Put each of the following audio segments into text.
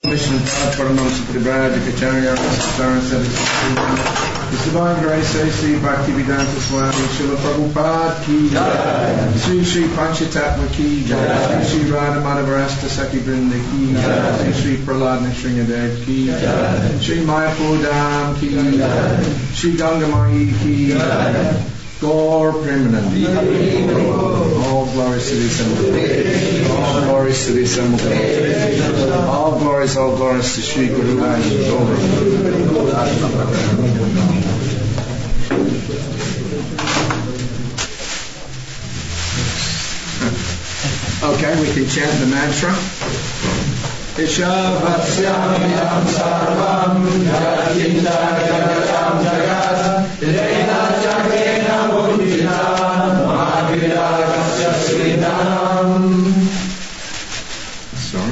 Mission of God, Paramount Prabhupada, Kacharya, His Divine Grace, Sri Bhaktivedanta Swami, Srila Prabhupada Ki Jai, Sri Sri Panchatattva Ki Jai, Sri Sri Radha Madhavarasta Saki Vrinda Ki Jai, Sri Sri Prahlad Nrsingadev Ki Jai, Sri Mayapur Dham Ki Jai, Sri Gangamai Ki Jai, Gaur Premanandi. All glories to the Assembled. All glories to the Assembled. All glories to Sri Guru Okay, we can chant the mantra. Ishavasyamyam sarvam yatinta jagatam jagat Irena jagrena buddhita mahavirakasya sridhanam. Sorry.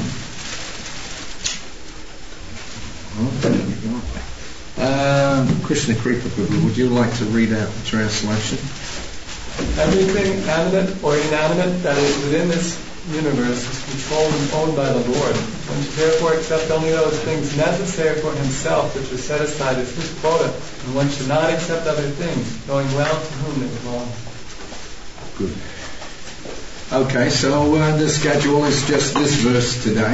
Krishna Kripa Prabhu, would you like to read out the translation? Everything animate or inanimate that is within this universe is controlled and owned by the Lord. One should therefore accept only those things necessary for himself which are set aside as his quota, and one should not accept other things, knowing well to whom they belong. Good. Okay, so the schedule is just this verse today.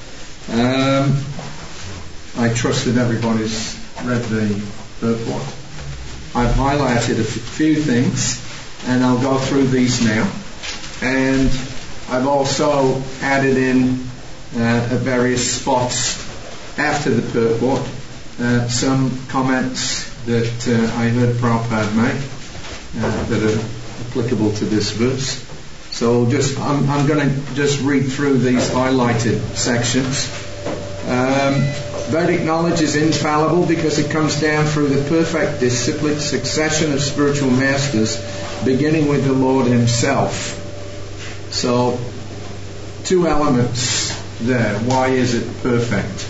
I trust that everybody's read the purport. I've highlighted a few things, and I'll go through these now. And I've also added in at various spots after the purport some comments that I heard Prabhupada make that are applicable to this verse. So I'm going to just read through these highlighted sections. Vedic knowledge is infallible because it comes down through the perfect disciplic succession of spiritual masters, beginning with the Lord Himself. So, two elements there. Why is it perfect?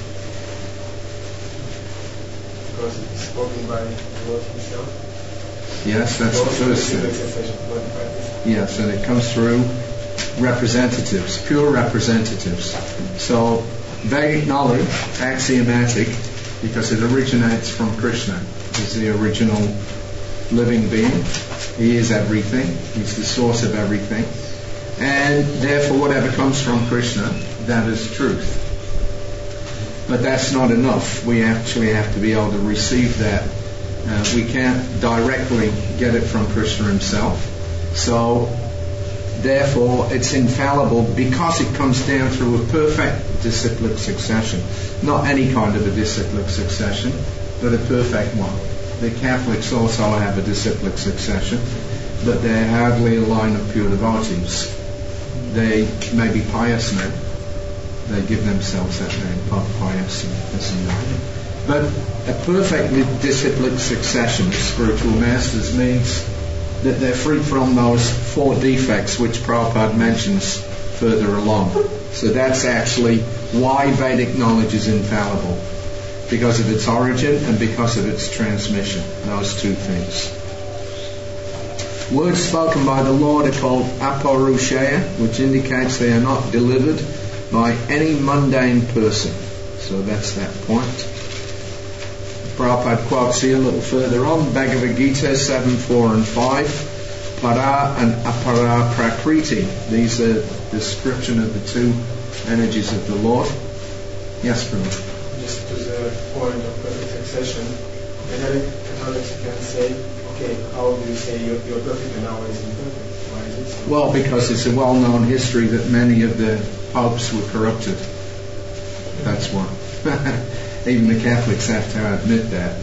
Because it's spoken by the Lord Himself. Yes, that's the first thing. Yes, and it comes through representatives, pure representatives. So, Vedic knowledge, axiomatic, because it originates from Krishna. He's the original living being. He is everything. He's the source of everything. And therefore whatever comes from Krishna, that is truth. But that's not enough. We actually have to be able to receive that. We can't directly get it from Krishna Himself. So therefore it's infallible because it comes down through a perfect disciplic succession. Not any kind of a disciplic succession, but a perfect one. The Catholics also have a disciplic succession, but they're hardly a line of pure devotees. They may be pious now. They give themselves that name, pious and this and that. But a perfectly disciplic succession of spiritual masters means that they're free from those four defects which Prabhupada mentions further along. So that's actually why Vedic knowledge is infallible. Because of its origin and because of its transmission. Those two things. Words spoken by the Lord are called aparushaya, which indicates they are not delivered by any mundane person. So that's that point. Prabhupada quotes here a little further on, Bhagavad Gita 7, 4 and 5. Para and apara prakriti. These are description of the two energies of the Lord. Yes, Prabhupada. Just to the point of perfect succession, the Catholics can say, okay, how do you say you're perfect and ours is imperfect? Why is it so? Well, because it's a well-known history that many of the popes were corrupted. That's why. Even the Catholics have to admit that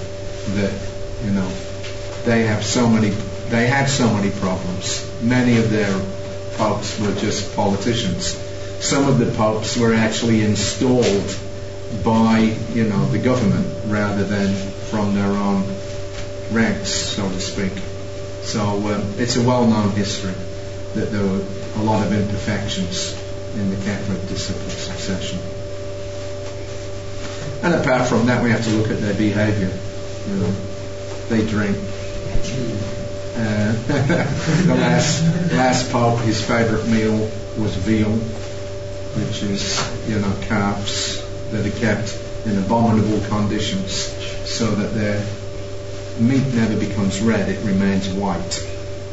they had so many problems. Many of their popes were just politicians. Some of the popes were actually installed by the government rather than from their own ranks, so to speak. So it's a well-known history that there were a lot of imperfections in the Catholic disciplic succession. And apart from that, we have to look at their behaviour. They drink. The last pope, his favourite meal was veal, which is calves that are kept in abominable conditions so that their meat never becomes red, it remains white.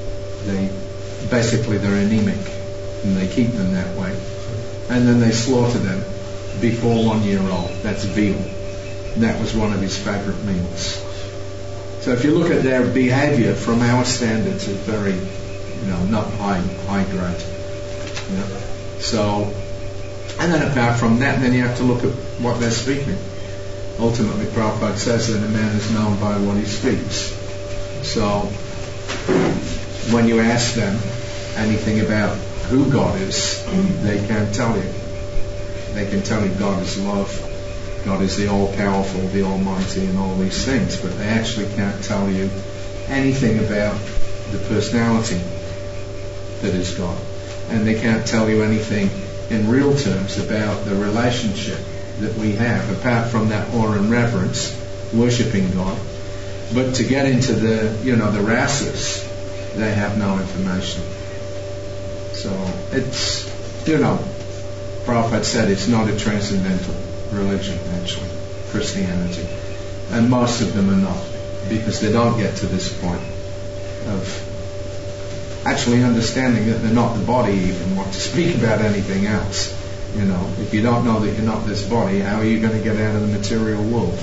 They're anemic, and they keep them that way. And then they slaughter them before 1 year old. That's veal. That was one of his favourite meals. So if you look at their behaviour from our standards, it's very, not high grade. So, and then apart from that, then you have to look at what they're speaking. Ultimately, Prabhupada says that a man is known by what he speaks. So, when you ask them anything about who God is, they can't tell you. They can tell you God is love, God is the all-powerful, the almighty, and all these things, but they actually can't tell you anything about the personality that is God. And they can't tell you anything in real terms about the relationship that we have, apart from that awe and reverence, worshipping God. But to get into the rasas, they have no information. So it's, Prabhupada said it's not a transcendental religion, actually, Christianity. And most of them are not, because they don't get to this point of actually understanding that they're not the body even, what to speak about anything else. If you don't know that you're not this body, how are you going to get out of the material world?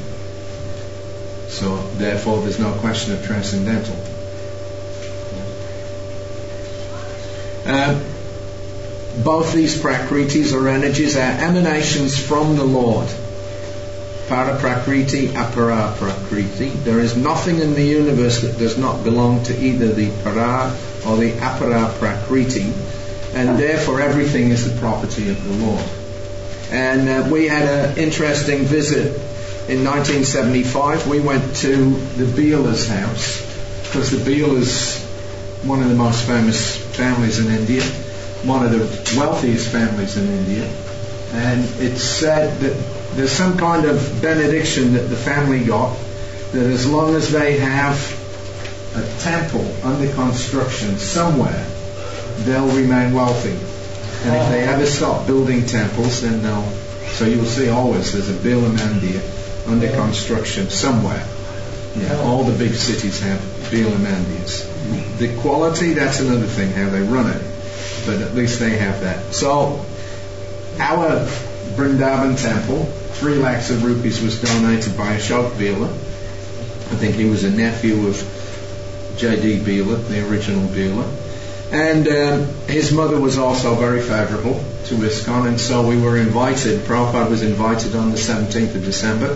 So, therefore, there's no question of transcendental. Both these prakritis or energies are emanations from the Lord. Paraprakriti, aparaprakriti. There is nothing in the universe that does not belong to either the para or the aparaprakriti, and therefore everything is the property of the Lord. And we had an interesting visit in 1975. We went to the Biela's house, because the Biela's one of the most famous families in India, one of the wealthiest families in India, and it's said that there's some kind of benediction that the family got, that as long as they have a temple under construction somewhere, they'll remain wealthy. And if they ever stop building temples, then they'll... So you'll see always there's a Biela Mandir under construction somewhere. All the big cities have Biela Mandirs. The quality, that's another thing, how they run it. But at least they have that. So, our Vrindavan temple, 3 lakhs of rupees was donated by Ashok Biela. I think he was a nephew of J.D. Biela, the original Biela. And his mother was also very favourable to ISKCON, and so we were invited, Prabhupada was invited on the 17th of December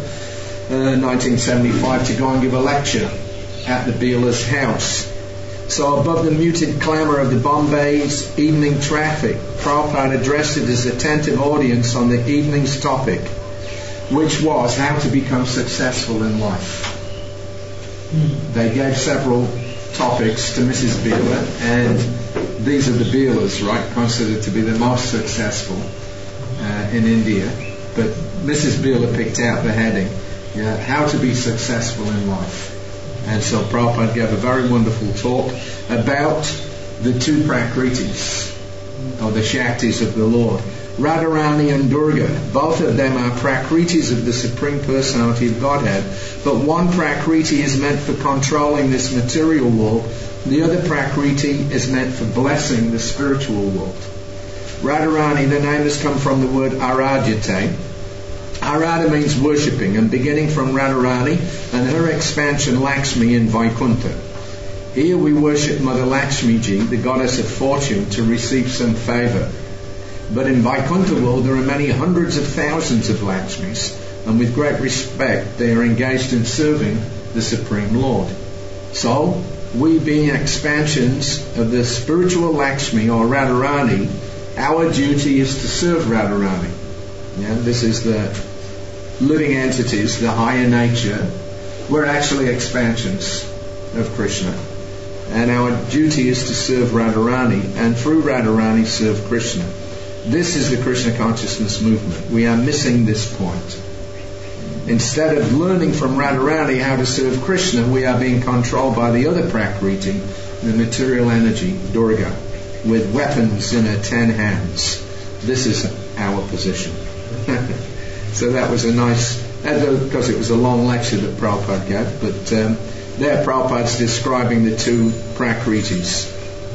1975 to go and give a lecture at the Biela's house. So above the muted clamour of the Bombay's evening traffic, Prabhupada addressed his attentive audience on the evening's topic, which was how to become successful in life. They gave several topics to Mrs. Biela, and these are the Bielas, right, considered to be the most successful in India. But Mrs. Biela picked out the heading, how to be successful in life. And so Prabhupada gave a very wonderful talk about the 2 Prakritis, or the Shaktis of the Lord. Radharani and Durga, both of them are Prakritis of the Supreme Personality of Godhead, but one Prakriti is meant for controlling this material world, the other Prakriti is meant for blessing the spiritual world. Radharani, the name has come from the word Aradyate. Arada means worshipping, and beginning from Radharani and her expansion Lakshmi in Vaikuntha. Here we worship Mother Lakshmi Ji, the goddess of fortune, to receive some favour. But in Vaikuntha world there are many hundreds of thousands of Lakshmis, and with great respect they are engaged in serving the Supreme Lord. So, we being expansions of the spiritual Lakshmi or Radharani, our duty is to serve Radharani. This is the living entities, the higher nature. We're actually expansions of Krishna. And our duty is to serve Radharani, and through Radharani serve Krishna. This is the Krishna consciousness movement. We are missing this point. Instead of learning from Radharani how to serve Krishna, we are being controlled by the other Prakriti, the material energy, Durga, with weapons in her 10 hands. This is our position. So that was a nice, because it was a long lecture that Prabhupada gave, but there Prabhupada's describing the two Prakritis,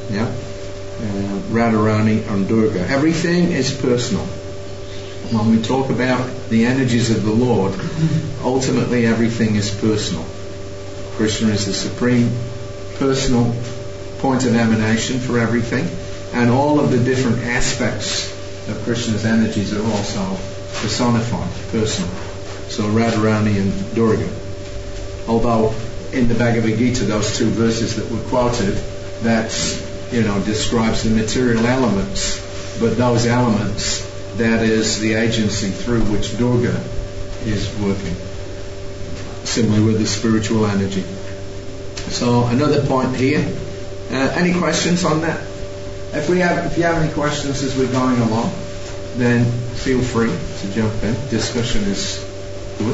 Radharani and Durga. Everything is personal. When we talk about the energies of the Lord, ultimately everything is personal. Krishna is the supreme personal point of emanation for everything, and all of the different aspects of Krishna's energies are also personified, personal. So Radharani and Durga. Although in the Bhagavad Gita, those two verses that were quoted, describes the material elements, but those elements, that is the agency through which Durga is working. Similarly with the spiritual energy. So another point here. Any questions on that? If you have any questions as we're going along, then feel free to jump in. Discussion is good.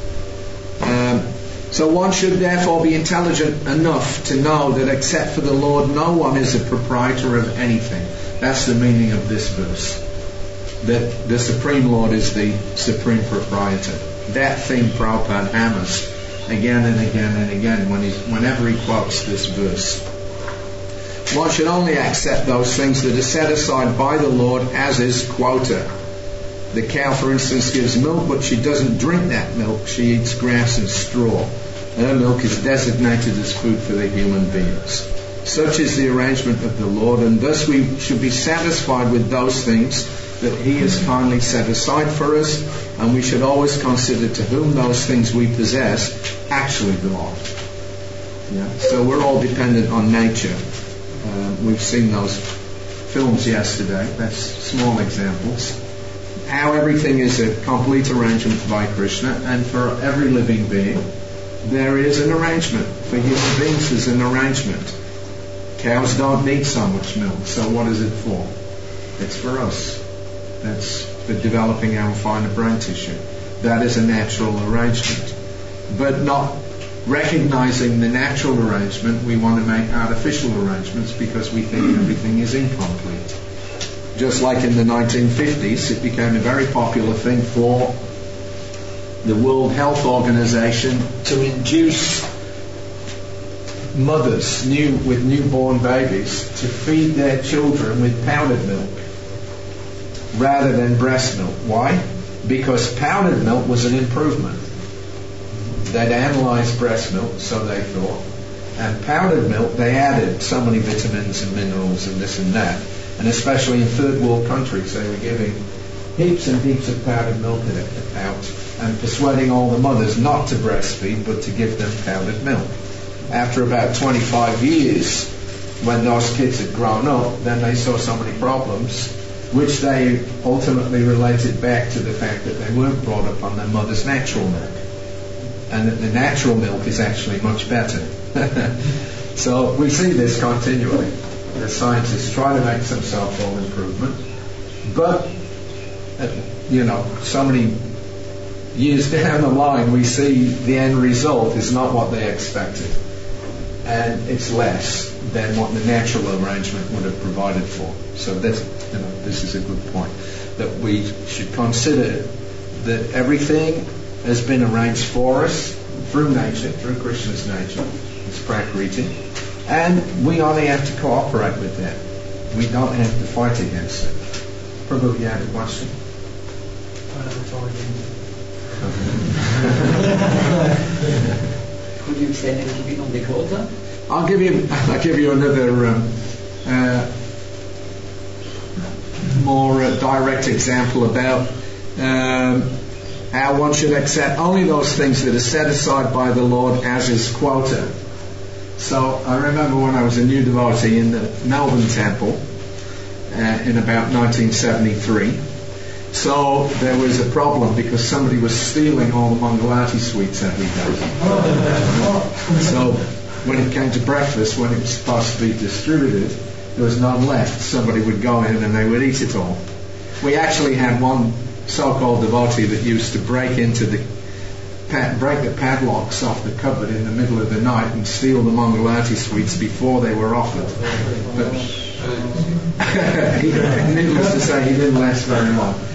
So one should therefore be intelligent enough to know that except for the Lord, no one is a proprietor of anything. That's the meaning of this verse. That the Supreme Lord is the supreme proprietor. That theme Prabhupada hammers again and again and again whenever he quotes this verse. One should only accept those things that are set aside by the Lord as is quota. The cow, for instance, gives milk, but she doesn't drink that milk. She eats grass and straw. Her milk is designated as food for the human beings. Such is the arrangement of the Lord, and thus we should be satisfied with those things that He has kindly set aside for us, and we should always consider to whom those things we possess actually belong. So we're all dependent on nature. We've seen those films yesterday. That's small examples. How everything is a complete arrangement by Krishna, and for every living being there is an arrangement. For human beings there's an arrangement. Cows don't need so much milk, so what is it for? It's for us. That's for developing our finer brain tissue. That is a natural arrangement. But not recognizing the natural arrangement, we want to make artificial arrangements because we think everything is incomplete. Just like in the 1950s, it became a very popular thing for the World Health Organization to induce mothers with newborn babies to feed their children with powdered milk rather than breast milk. Why? Because powdered milk was an improvement. They'd analysed breast milk, so they thought, and powdered milk, they added so many vitamins and minerals and this and that, and especially in third world countries they were giving heaps and heaps of powdered milk out and persuading all the mothers not to breastfeed but to give them powdered milk. After about 25 years, when those kids had grown up, then they saw so many problems, which they ultimately related back to the fact that they weren't brought up on their mother's natural milk, and that the natural milk is actually much better. So we see this continually. The scientists try to make some self-help improvement, but so many years down the line we see the end result is not what they expected, and it's less than what the natural arrangement would have provided for. So this is a good point, that we should consider that everything has been arranged for us through nature, through Krishna's nature, it's Prakriti, and we only have to cooperate with that. We don't have to fight against it. Prabhu, you had a question? Could you say a little bit on the quota? I'll give you another more direct example about how one should accept only those things that are set aside by the Lord as is quota. So I remember when I was a new devotee in the Melbourne Temple in about 1973. So there was a problem because somebody was stealing all the Mangalati sweets every day. So when it came to breakfast, when it was supposed to be distributed, there was none left. Somebody would go in and they would eat it all. We actually had one so-called devotee that used to break the padlocks off the cupboard in the middle of the night and steal the Mangalati sweets before they were offered. But needless to say, he didn't last very long.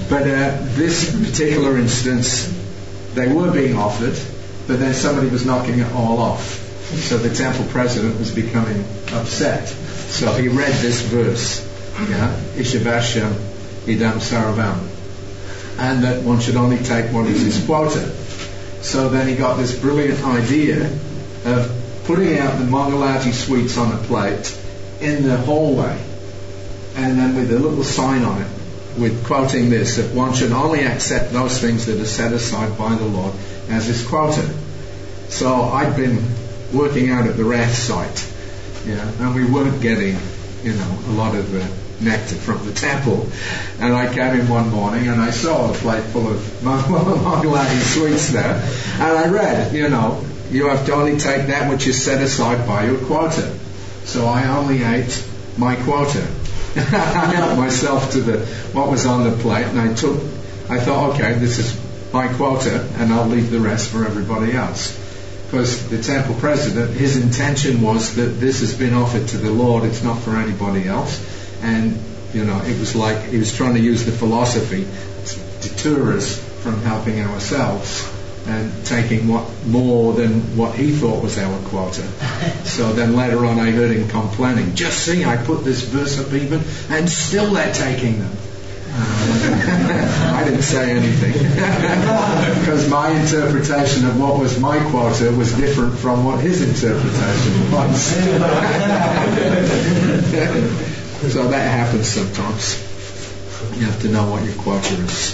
But this particular instance, they were being offered, but then somebody was knocking it all off. So the temple president was becoming upset. So he read this verse, Ishabashem idam saravam, and that one should only take what is his quota. So then he got this brilliant idea of putting out the Mangalati sweets on a plate in the hallway, and then with a little sign on it, with quoting this, that one should only accept those things that are set aside by the Lord as his quota. So I'd been working out at the Rath site, and we weren't getting, a lot of nectar from the temple. And I came in one morning and I saw a plate full of Mangalati sweets there, and I read, you have to only take that which is set aside by your quota. So I only ate my quota. I helped myself to what was on the plate, and I thought, okay, this is my quota, and I'll leave the rest for everybody else. Because the temple president, his intention was that this has been offered to the Lord, it's not for anybody else. And, it was like he was trying to use the philosophy to deter us from helping ourselves and taking more than what he thought was our quota. So then later on I heard him complaining, just see, I put this verse up even, and still they're taking them. I didn't say anything because my interpretation of what was my quota was different from what his interpretation was. So that happens sometimes. You have to know what your quota is.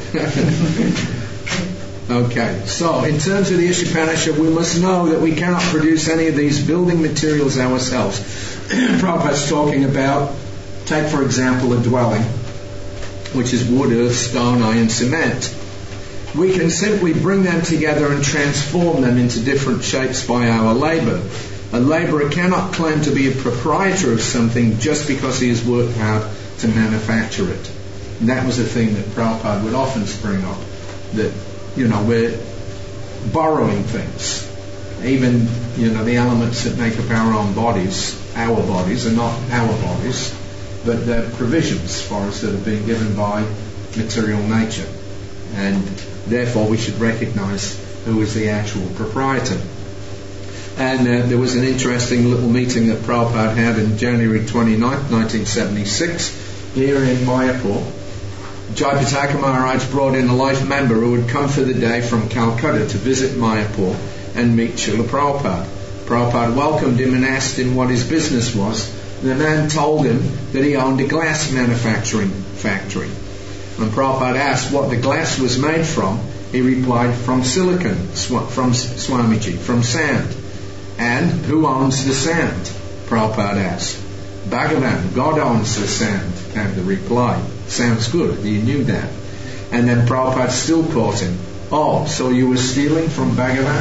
Okay, so in terms of the Ishopanishad, we must know that we cannot produce any of these building materials ourselves. Prabhupada's talking about, take for example a dwelling, which is wood, earth, stone, iron, cement. We can simply bring them together and transform them into different shapes by our labour. A labourer cannot claim to be a proprietor of something just because he has worked hard to manufacture it. And that was a thing that Prabhupada would often spring up, that we're borrowing things. Even, the elements that make up our own bodies, our bodies are not our bodies, but they're provisions for us that have been given by material nature. And therefore we should recognize who is the actual proprietor. And there was an interesting little meeting that Prabhupada had in January 29th, 1976, here in Mayapur. Jayapataka Maharaj brought in a life member who had come for the day from Calcutta to visit Mayapur and meet Srila Prabhupada. Prabhupada welcomed him and asked him what his business was. The man told him that he owned a glass manufacturing factory. When Prabhupada asked what the glass was made from, he replied, from silicon, from Swamiji, from sand. And who owns the sand? Prabhupada asked. Bhagavan, God owns the sand, came the reply. Sounds good, you knew that. And then Prabhupada still caught him. Oh, so you were stealing from Bhagavan?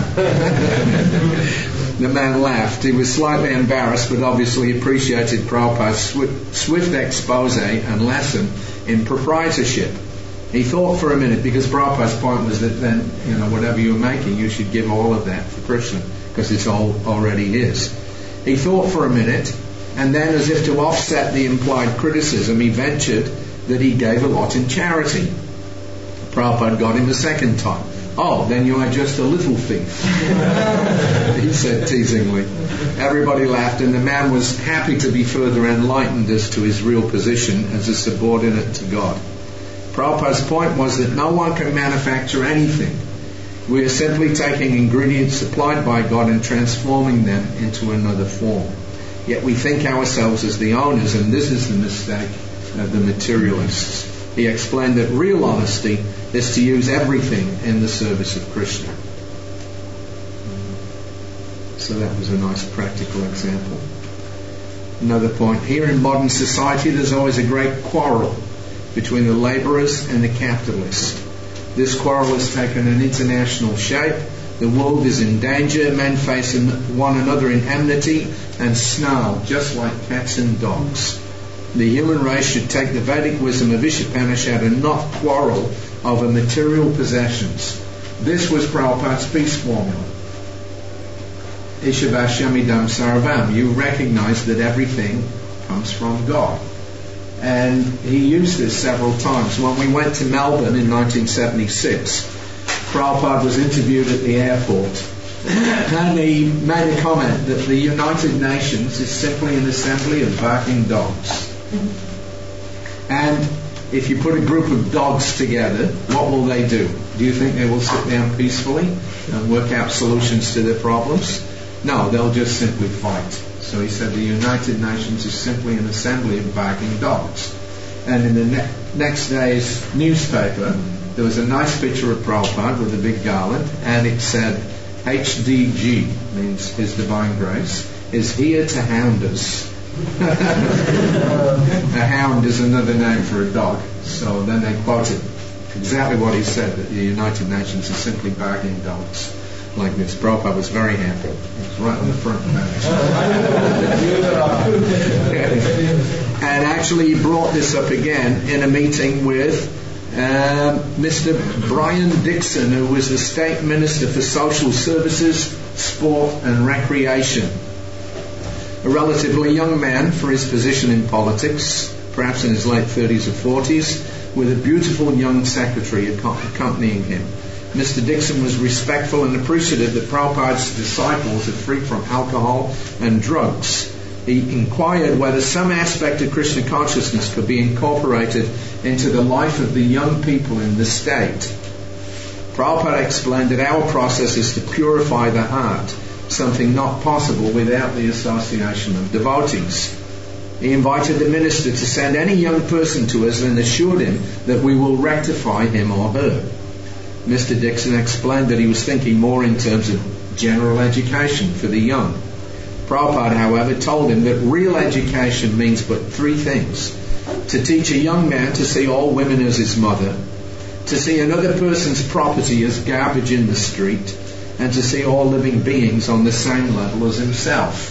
The man laughed. He was slightly embarrassed, but obviously appreciated Prabhupada's swift expose and lesson in proprietorship. He thought for a minute, because Prabhupada's point was that then, whatever you're making, you should give all of that for Krishna, because it's all already his. He thought for a minute, and then as if to offset the implied criticism, he ventured that he gave a lot in charity. Prabhupada got him a second time. Oh, then you are just a little thief, he said teasingly. Everybody laughed, and the man was happy to be further enlightened as to his real position as a subordinate to God. Prabhupada's point was that no one can manufacture anything. We are simply taking ingredients supplied by God and transforming them into another form. Yet we think ourselves as the owners, and this is the mistake of the materialists. He explained that real honesty is to use everything in the service of Krishna. So that was a nice practical example. Another point, here in modern society there's always a great quarrel between the labourers and the capitalists. This quarrel has taken an international shape. The world is in danger. Men face one another in enmity and snarl, just like cats and dogs. The human race should take the Vedic wisdom of Ishopanishad and not quarrel over material possessions. This was Prabhupada's peace formula. Ishavashamidam Sarvam. You recognize that everything comes from God. And he used this several times. When we went to Melbourne in 1976, Prabhupada was interviewed at the airport, and he made a comment that the United Nations is simply an assembly of barking dogs. And if you put a group of dogs together, what will they do? Do you think they will sit down peacefully and work out solutions to their problems? No, they'll just simply fight. So he said the United Nations is simply an assembly of barking dogs. And in the next day's newspaper, there was a nice picture of Prabhupada with a big garland, and it said, HDG, means His Divine Grace, is here to hound us. A hound is another name for a dog. So then they quoted exactly what he said, that the United Nations is simply barking dogs. Like this. Prabhupada was very happy. He was right on the front of that. And actually he brought this up again in a meeting with Mr. Brian Dixon, who was the State Minister for Social Services, Sport and Recreation. A relatively young man for his position in politics, perhaps in his late 30s or 40s, with a beautiful young secretary accompanying him. Mr. Dixon was respectful and appreciative that Prabhupada's disciples are free from alcohol and drugs. He inquired whether some aspect of Krishna consciousness could be incorporated into the life of the young people in the state. Prabhupada explained that our process is to purify the heart, something not possible without the association of devotees. He invited the minister to send any young person to us and assured him that we will rectify him or her. Mr. Dixon explained that he was thinking more in terms of general education for the young. Prabhupada, however, told him that real education means but three things: to teach a young man to see all women as his mother, to see another person's property as garbage in the street, and to see all living beings on the same level as himself.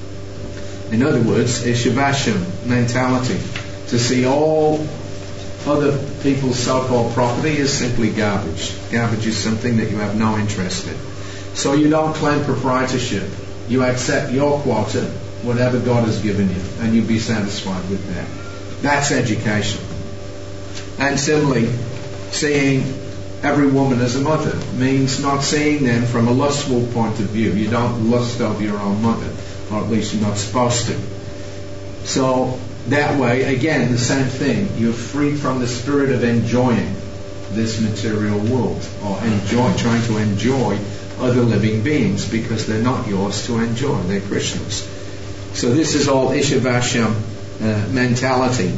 In other words, Ishavasham mentality, to see all other people's so-called property is simply garbage. Garbage is something that you have no interest in. So you don't claim proprietorship. You accept your quota, whatever God has given you, and you be satisfied with that. That's education. And similarly, seeing every woman as a mother means not seeing them from a lustful point of view. You don't lust over your own mother, or at least you're not supposed to. So that way, again, the same thing. You're free from the spirit of enjoying this material world, or trying to enjoy other living beings, because they're not yours to enjoy. They're Krishna's. So this is all Ishavasham mentality.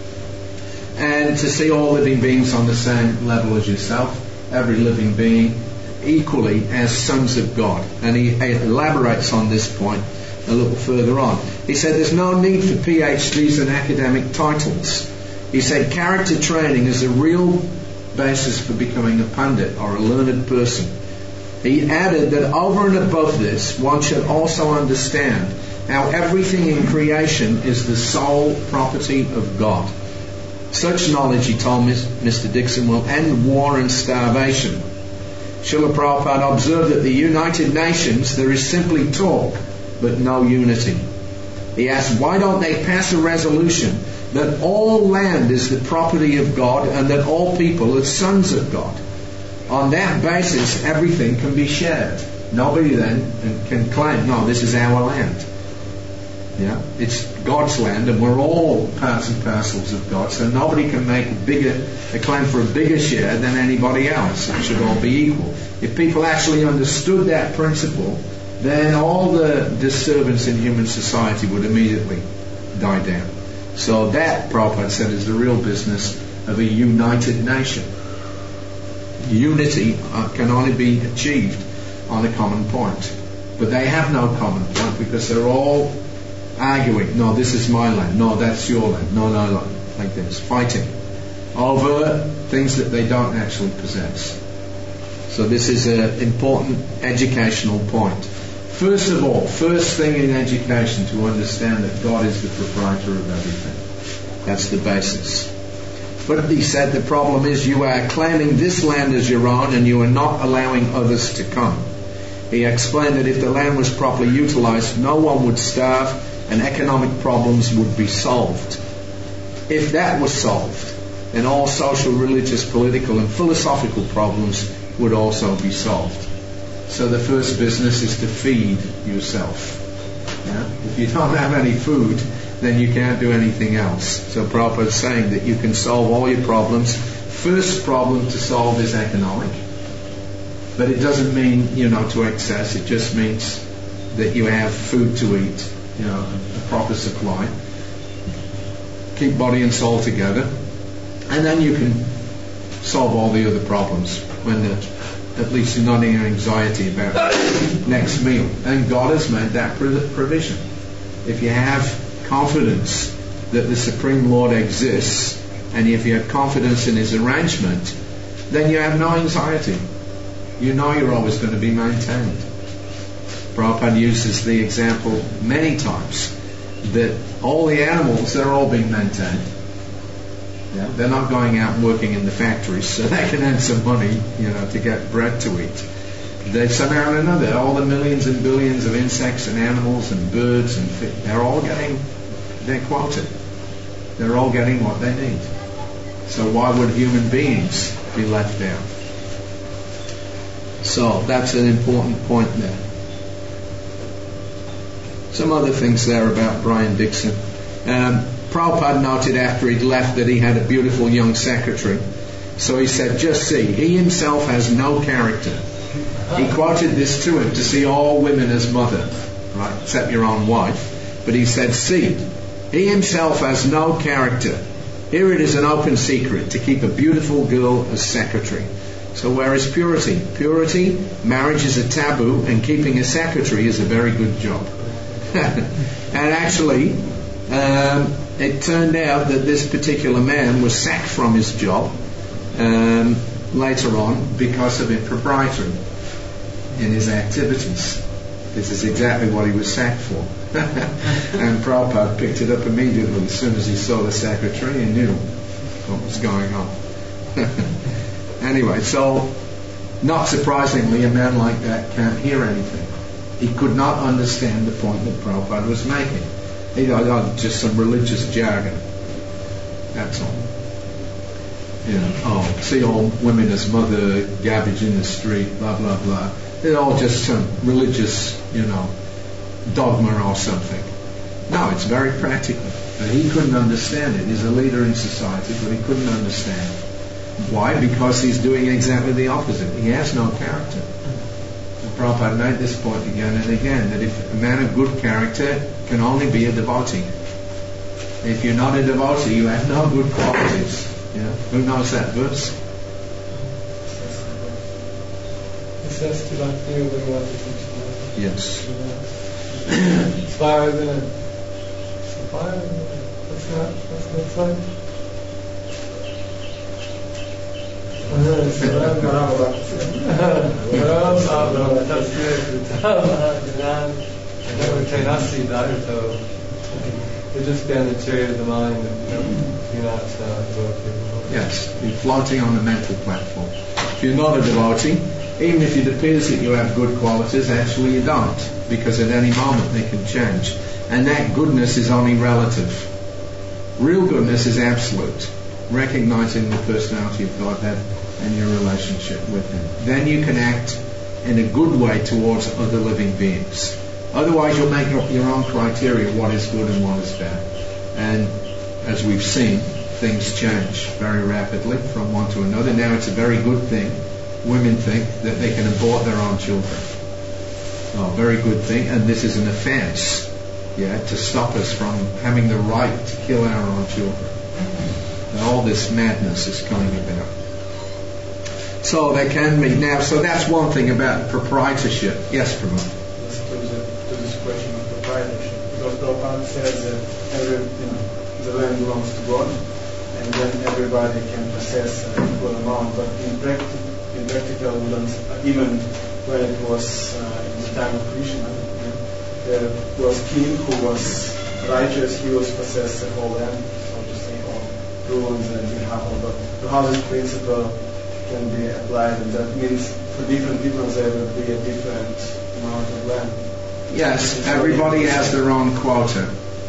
And to see all living beings on the same level as yourself, every living being equally as sons of God. And he elaborates on this point a little further on. He said there's no need for PhDs and academic titles. He said character training is a real basis for becoming a pandit or a learned person. He added that over and above this, one should also understand how everything in creation is the sole property of God. Such knowledge, he told Mr. Dixon, will end war and starvation. Srila Prabhupada observed that the United Nations, there is simply talk, but no unity. He asked, why don't they pass a resolution that all land is the property of God and that all people are sons of God? On that basis, everything can be shared. Nobody then can claim, no, this is our land. Yeah, it's God's land, and we're all parts and parcels of God, so nobody can make a claim for a bigger share than anybody else. It should all be equal. If people actually understood that principle, then all the disturbance in human society would immediately die down. So that, Prabhupada said, is the real business of a united nation. Unity can only be achieved on a common point. But they have no common point because they're all arguing, no, this is my land, no, that's your land, no, like this, fighting over things that they don't actually possess. So this is an important educational point. First of all, first thing in education, to understand that God is the proprietor of everything. That's the basis. But he said the problem is you are claiming this land as your own and you are not allowing others to come. He explained that if the land was properly utilized, no one would starve and economic problems would be solved. if that was solved, then all social, religious, political and philosophical problems would also be solved. So the first business is to feed yourself. Yeah? If you don't have any food, then you can't do anything else. So Prabhupada is saying that you can solve all your problems. First problem to solve is economic. But it doesn't mean, to excess. It just means that you have food to eat, a proper supply. Keep body and soul together. And then you can solve all the other problems when at least you're not in anxiety about next meal. And God has made that provision. If you have confidence that the Supreme Lord exists, and if you have confidence in His arrangement, then you have no anxiety. You know you're always going to be maintained. Prabhupada uses the example many times that all the animals, they're all being maintained. Yeah? They're not going out and working in the factories so they can earn some money, to get bread to eat. They somehow or another, all the millions and billions of insects and animals and birds and fish, they're all getting their quota. They're all getting what they need. So why would human beings be left out? So that's an important point there. Some other things there about Brian Dixon. Prabhupada noted after he'd left that he had a beautiful young secretary. So he said, just see, he himself has no character. He quoted this to him to see all women as mother, right, except your own wife. But he said, see, he himself has no character. Here it is an open secret to keep a beautiful girl as secretary. So where is purity? Purity, marriage is a taboo, and keeping a secretary is a very good job. And actually, it turned out that this particular man was sacked from his job later on because of impropriety in his activities. This is exactly what he was sacked for. And Prabhupada picked it up immediately as soon as he saw the secretary and knew what was going on. Anyway, so not surprisingly, a man like that can't hear anything. He could not understand the point that Prabhupada was making. He thought, just some religious jargon. That's all. See all women as mother, garbage in the street, blah, blah, blah. They're all just some religious, dogma or something. No, it's very practical. But he couldn't understand it. He's a leader in society, but he couldn't understand. Why? Because he's doing exactly the opposite. He has no character. And Prabhupada made this point again and again, that if a man of good character can only be a devotee. If you're not a devotee, you have no good qualities. Who knows that verse? Yes. Fire in it. Fire in it. What's that like? You're just down the chariot of the mind and you're not devotee. Yes, you're floating on the mental platform. If you're not a devotee, even if it appears that you have good qualities, actually you don't, because at any moment they can change. And that goodness is only relative. Real goodness is absolute, recognizing the personality of Godhead and your relationship with Him. Then you can act in a good way towards other living beings. Otherwise you'll make up your own criteria what is good and what is bad. And as we've seen, things change very rapidly from one to another. Now it's a very good thing. Women think that they can abort their own children. Oh, very good thing. And this is an offense, to stop us from having the right to kill our own children. And all this madness is coming about. So they can be now. So that's one thing about proprietorship. Yes, Pramod. To this question of proprietorship, because Prabhupada says that the land belongs to God, and then everybody can possess an equal amount. But in practical, even when it was in the time of Krishna, there was king who was righteous. He was possessed the whole land, so to say, all ruins and Vinhaha. But how this principle can be applied, and that means for different people there will be a different amount of land. Yes, everybody has their own quota.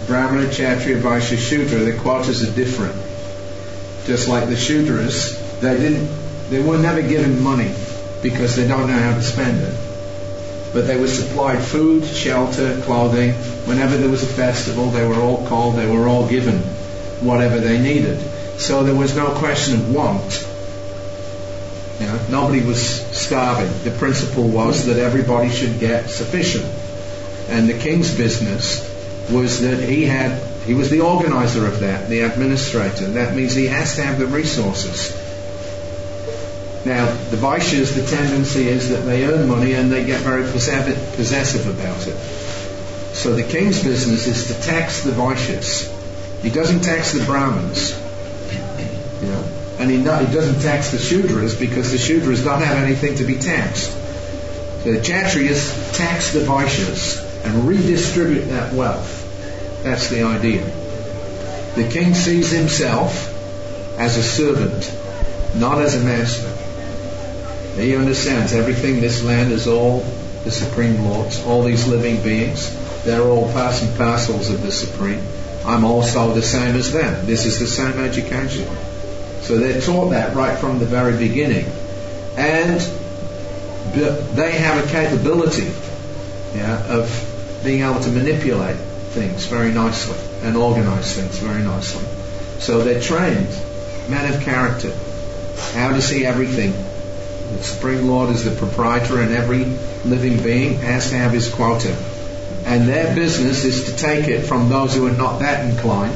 Brahmana, Kshatriya, Vaishya, Shudra, the quotas are different. Just like the Shudras, they were never given money because they don't know how to spend it. But they were supplied food, shelter, clothing. Whenever there was a festival, they were all called, they were all given whatever they needed. So there was no question of want. Nobody was starving. The principle was that everybody should get sufficient. And the king's business was that he was the organizer of that, the administrator. That means he has to have the resources. Now, the Vaishyas, the tendency is that they earn money and they get very possessive about it. So the king's business is to tax the Vaishyas. He doesn't tax the Brahmins. And he doesn't tax the Shudras because the Shudras don't have anything to be taxed. So the Kshatriyas tax the Vaishyas and redistribute that wealth. That's the idea. The king sees himself as a servant, not as a master. He understands everything in this land is all the Supreme Lord's, all these living beings. They're all parts and parcels of the Supreme. I'm also the same as them. This is the same education. So they're taught that right from the very beginning. And they have a capability of being able to manipulate things very nicely and organize things very nicely. So they're trained, men of character, how to see everything. The Supreme Lord is the proprietor, and every living being has to have his quota. And their business is to take it from those who are not that inclined,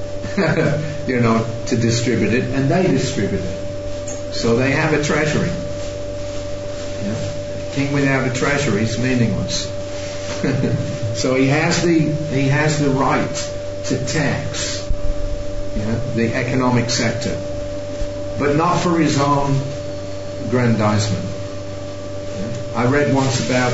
to distribute it, and they distribute it. So they have a treasury. A king without a treasury is meaningless. So he has the right to tax the economic sector, but not for his own aggrandizement. I read once about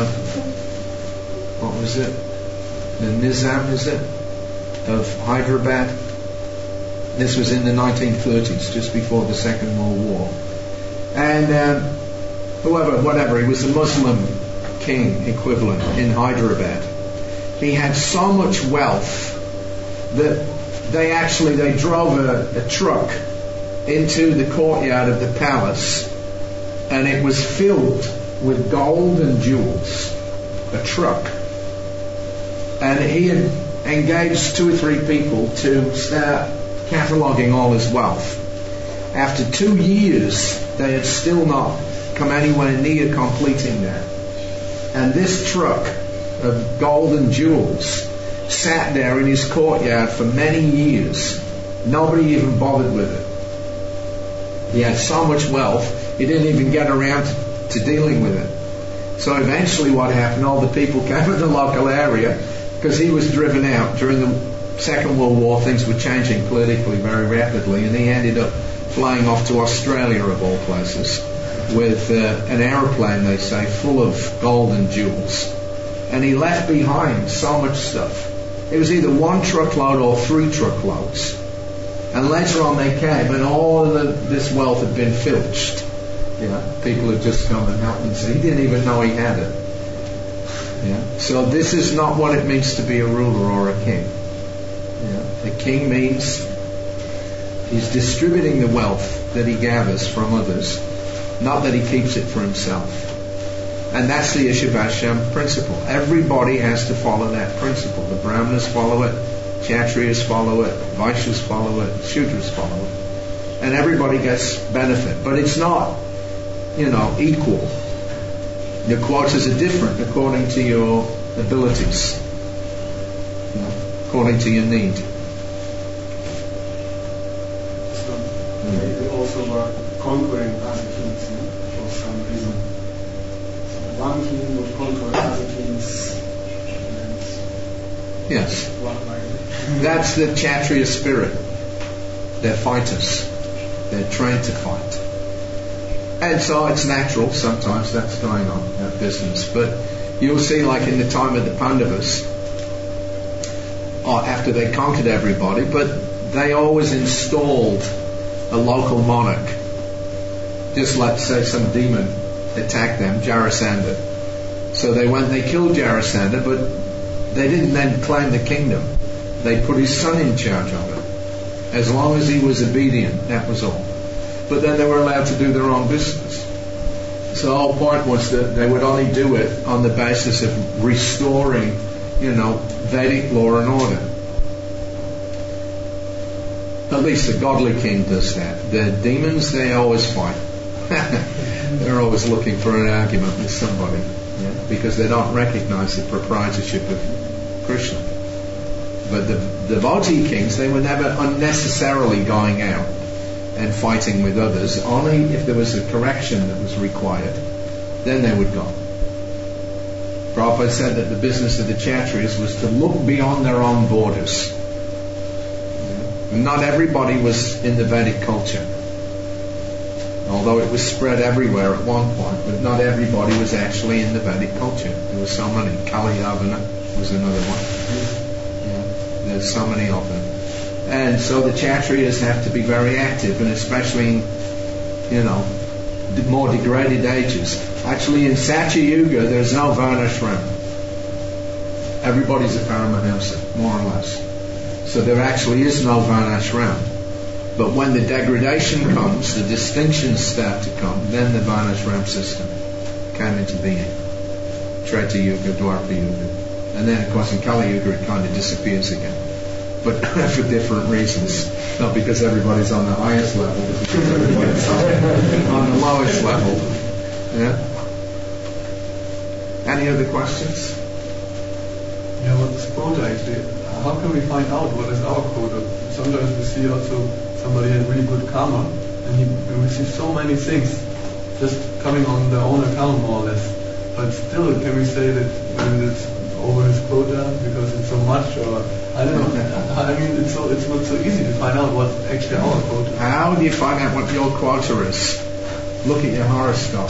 what was it? The Nizam, is it? Of Hyderabad. This was in the 1930s, just before the Second World War. And whatever, he was a Muslim king equivalent in Hyderabad. He had so much wealth that they drove a truck into the courtyard of the palace, and it was filled with gold and jewels. A truck. And he had engaged 2 or 3 people to start cataloguing all his wealth. After 2 years, they had still not come anywhere near completing that. And this truck of gold and jewels sat there in his courtyard for many years. Nobody even bothered with it. He had so much wealth, he didn't even get around to dealing with it. So eventually what happened, all the people came to the local area, because he was driven out. During the Second World War, things were changing politically very rapidly, and he ended up flying off to Australia, of all places, with an aeroplane, they say, full of gold and jewels. And he left behind so much stuff. It was either 1 truckload or 3 truckloads. And later on they came, and all of this wealth had been filched. People had just come and helped him. So he didn't even know he had it. So this is not what it means to be a ruler or a king. A king means he's distributing the wealth that he gathers from others, not that he keeps it for himself. And that's the Ishavasham principle. Everybody has to follow that principle. The Brahmanas follow it, Kshatriyas follow it, Vaishyas follow it, Shudras follow it. And everybody gets benefit. But it's not, equal. The quotas are different according to your abilities, according to your need. So they also were conquering other kings for some reason. So one king would conquer other kings. Yes. That's the Kshatriya spirit. They're fighters. They're trained to fight. And so it's natural, sometimes that's going on, that business. But you'll see, like in the time of the Pandavas, after they conquered everybody, but they always installed a local monarch. Just like, say, some demon attacked them, Jarasandha. So they killed Jarasandha, but they didn't then claim the kingdom. They put his son in charge of it. As long as he was obedient, that was all. But then they were allowed to do their own business. So the whole point was that they would only do it on the basis of restoring, Vedic law and order. At least the godly king does that. The demons, they always fight. They're always looking for an argument with somebody, because they don't recognize the proprietorship of Krishna. But the devotee kings, they were never unnecessarily going out and fighting with others. Only if there was a correction that was required, then they would go. Prabhupada said that the business of the Kshatriyas was to look beyond their own borders. Not everybody was in the Vedic culture, although it was spread everywhere at one point, but not everybody was actually in the Vedic culture. There were so many. Kalyavana was another one. There's so many of them. And so the Kshatriyas have to be very active, and especially in, the more degraded ages. Actually, in Satya Yuga, there's no Varnashram. Everybody's a Paramahamsa, more or less. So there actually is no Varnashram. But when the degradation comes, the distinctions start to come, then the Varnashram system came into being. Treta Yuga, Dwapara Yuga. And then, of course, in Kali Yuga, it kind of disappears again. But for different reasons. Not because everybody's on the highest level, but because everybody's on the lowest level. Yeah? Any other questions? Yeah, what's quota actually? How can we find out what is our quota? Sometimes we see also somebody had really good karma and he received so many things just coming on their own account more or less. But still, can we say that it's over his quota because it's so much, or I don't know. I mean, it's not so easy to find out what actually our quota is. How do you find out what your quota is? Look at your horoscope.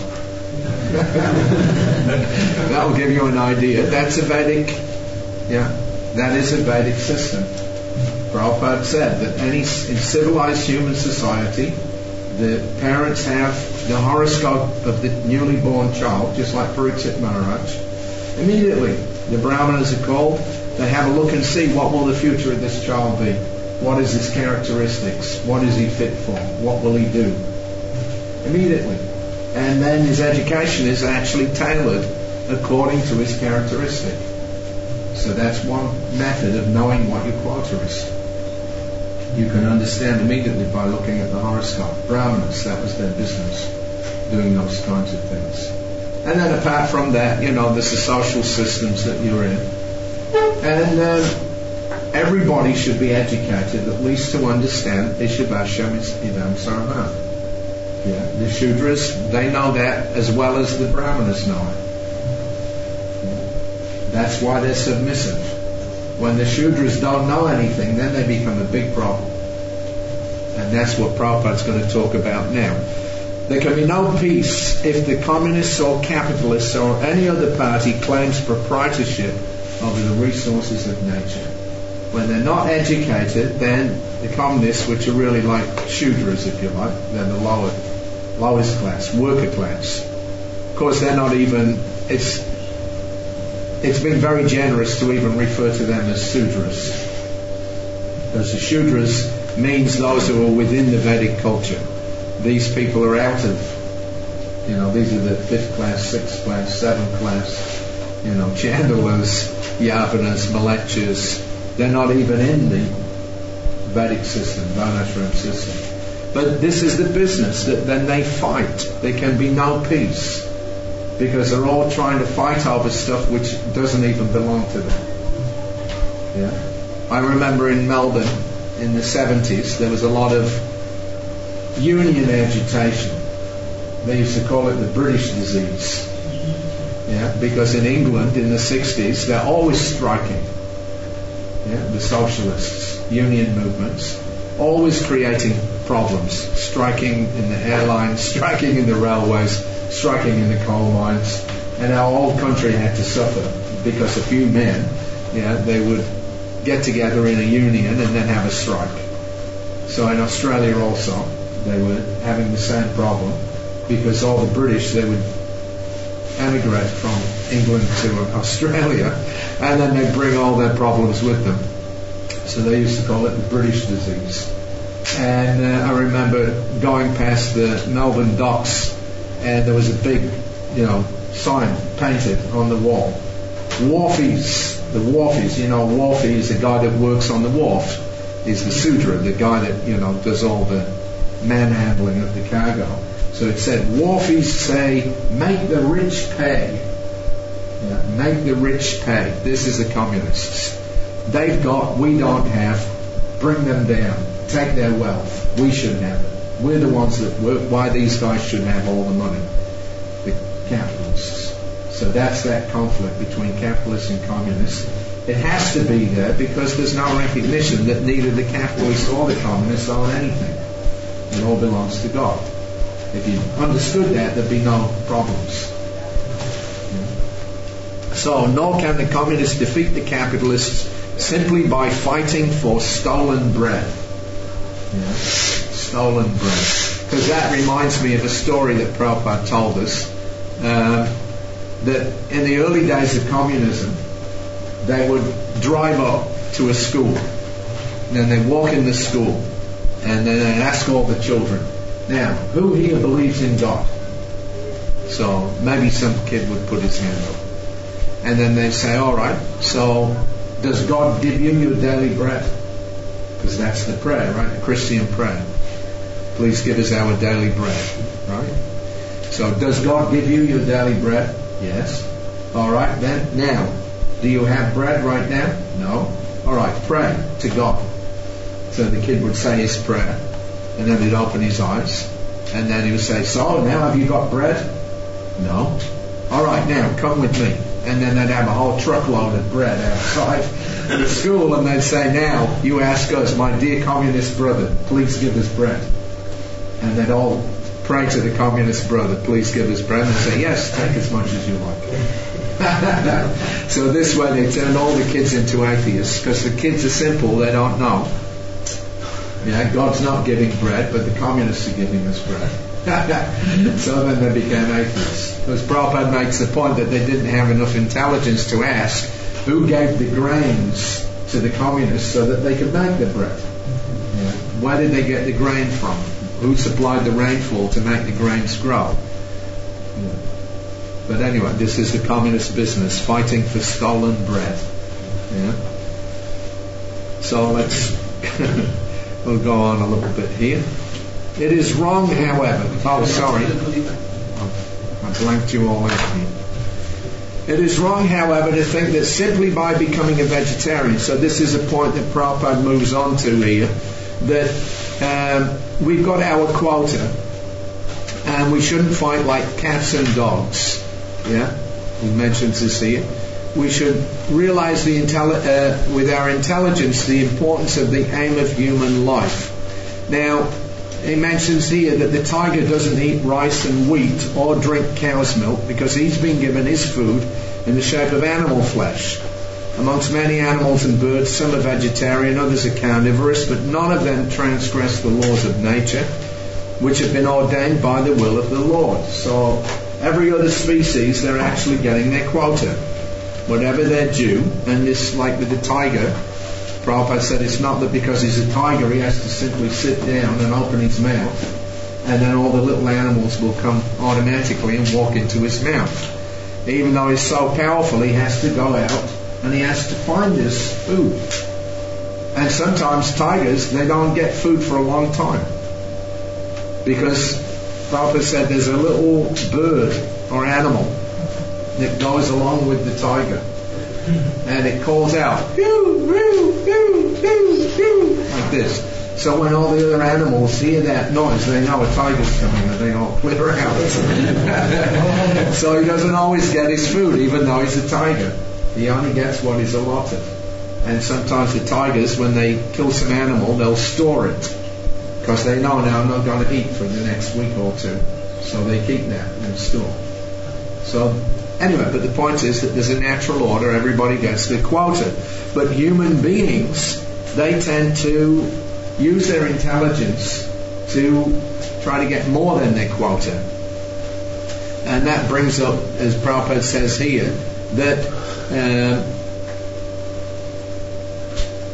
That'll give you an idea. That's a Vedic, that is a Vedic system. Prabhupada said that in civilized human society, the parents have the horoscope of the newly born child, just like Parikshit Maharaj. Immediately, the Brahmanas are called. They have a look and see what will the future of this child be. What is his characteristics? What is he fit for? What will he do? Immediately. And then his education is actually tailored according to his characteristic. So that's one method of knowing what your quota is. You can understand immediately by looking at the horoscope. Brahmanas, that was their business, doing those kinds of things. And then apart from that, there's the social systems that you're in. And everybody should be educated, at least to understand Ishabhasham Idam Sarvam. The Shudras, they know that as well as the Brahmanas know it. That's why they're submissive. When the Shudras don't know anything, then they become a big problem. And that's what Prabhupada's going to talk about now. There can be no peace if the communists or capitalists or any other party claims proprietorship over the resources of nature. When they're not educated, then the communists, which are really like Shudras, if you like, they're the lowest class, worker class. Of course, they're not even, it's been very generous to even refer to them as Sudras. Because the Shudras means those who are within the Vedic culture. These people are out of, these are the 5th class, 6th class, 7th class, Chandalas, Yavanas, Malechas. They're not even in the Vedic system, Varnashram system. But this is the business, that then they fight. There can be no peace. Because they're all trying to fight over stuff which doesn't even belong to them. I remember in Melbourne in the 70s, there was a lot of union agitation. They used to call it the British disease. Because in England in the 60s, they're always striking. The socialists, union movements, always creating problems. Striking in the airlines, striking in the railways, striking in the coal mines, and our whole country had to suffer because a few men, they would get together in a union and then have a strike. So in Australia also, they were having the same problem because all the British, they would emigrate from England to Australia and then they'd bring all their problems with them. So they used to call it the British disease. And I remember going past the Melbourne docks, and there was a big, sign painted on the wall. Wharfies, the wharfies, wharfie is the guy that works on the wharf. He's the sudra, the guy that, does all the manhandling of the cargo. So it said, wharfies say, make the rich pay. Yeah, make the rich pay. This is the communists. They've got, we don't have. Bring them down. Take their wealth. We shouldn't have it. We're the ones that work. Why these guys shouldn't have all the money? The capitalists. So that's that conflict between capitalists and communists. It has to be there because there's no recognition that neither the capitalists or the communists own anything. It all belongs to God. If you understood that, there'd be no problems. So, nor can the communists defeat the capitalists simply by fighting for stolen bread. Yeah. Stolen bread. Because that reminds me of a story that Prabhupada told us, that in the early days of communism, they would drive up to a school, and then they'd walk in the school, and then they'd ask all the children, now, who here believes in God? So maybe some kid would put his hand up. And then they'd say, all right, so does God give you your daily bread? Because that's the prayer, right? The Christian prayer. Please give us our daily bread, right? So does God give you your daily bread? Yes. All right, then, now, do you have bread right now? No. All right, pray to God. So the kid would say his prayer, and then he'd open his eyes, and then he would say, so, now have you got bread? No. All right, now, come with me. And then they'd have a whole truckload of bread outside the school, and they'd say, now, you ask us, my dear communist brother, please give us bread. And they'd all pray to the communist brother, please give us bread, and say, yes, take as much as you like. So this way they turned all the kids into atheists, because the kids are simple, they don't know. Yeah, God's not giving bread, but the communists are giving us bread. So then they became atheists. Because Prabhupada makes the point that they didn't have enough intelligence to ask who gave the grains to the communists so that they could make the bread. Yeah. Where did they get the grain from? Who supplied the rainfall to make the grains grow? Yeah. But anyway, this is the communist business, fighting for stolen bread. Yeah. So let's we'll go on a little bit here. It is wrong, however. Oh, sorry. I blanked you all out here. It is wrong, however, to think that simply by becoming a vegetarian, so this is a point that Prabhupada moves on to here, that we've got our quota and we shouldn't fight like cats and dogs. Yeah, he mentions this here. We should realize with our intelligence the importance of the aim of human life. Now, he mentions here that the tiger doesn't eat rice and wheat or drink cow's milk because he's been given his food in the shape of animal flesh. Amongst many animals and birds, some are vegetarian, others are carnivorous, but none of them transgress the laws of nature, which have been ordained by the will of the Lord. So every other species, they're actually getting their quota, whatever they're due. And this, like with the tiger, Prabhupada said it's not that because he's a tiger he has to simply sit down and open his mouth and then all the little animals will come automatically and walk into his mouth. Even though he's so powerful, he has to go out and he has to find his food. And sometimes tigers, they don't get food for a long time. Because Prabhupada said there's a little bird or animal that goes along with the tiger. And it calls out, pew, pew, pew, pew, pew, like this. So when all the other animals hear that noise, they know a tiger's coming and they all clear out. So he doesn't always get his food, even though he's a tiger. He only gets what is allotted. And sometimes the tigers, when they kill some animal, they'll store it. Because they know now I'm not going to eat for the next week or two. So they keep that and store. So anyway, but the point is that there's a natural order, everybody gets their quota. But human beings, they tend to use their intelligence to try to get more than their quota. And that brings up, as Prabhupada says here, that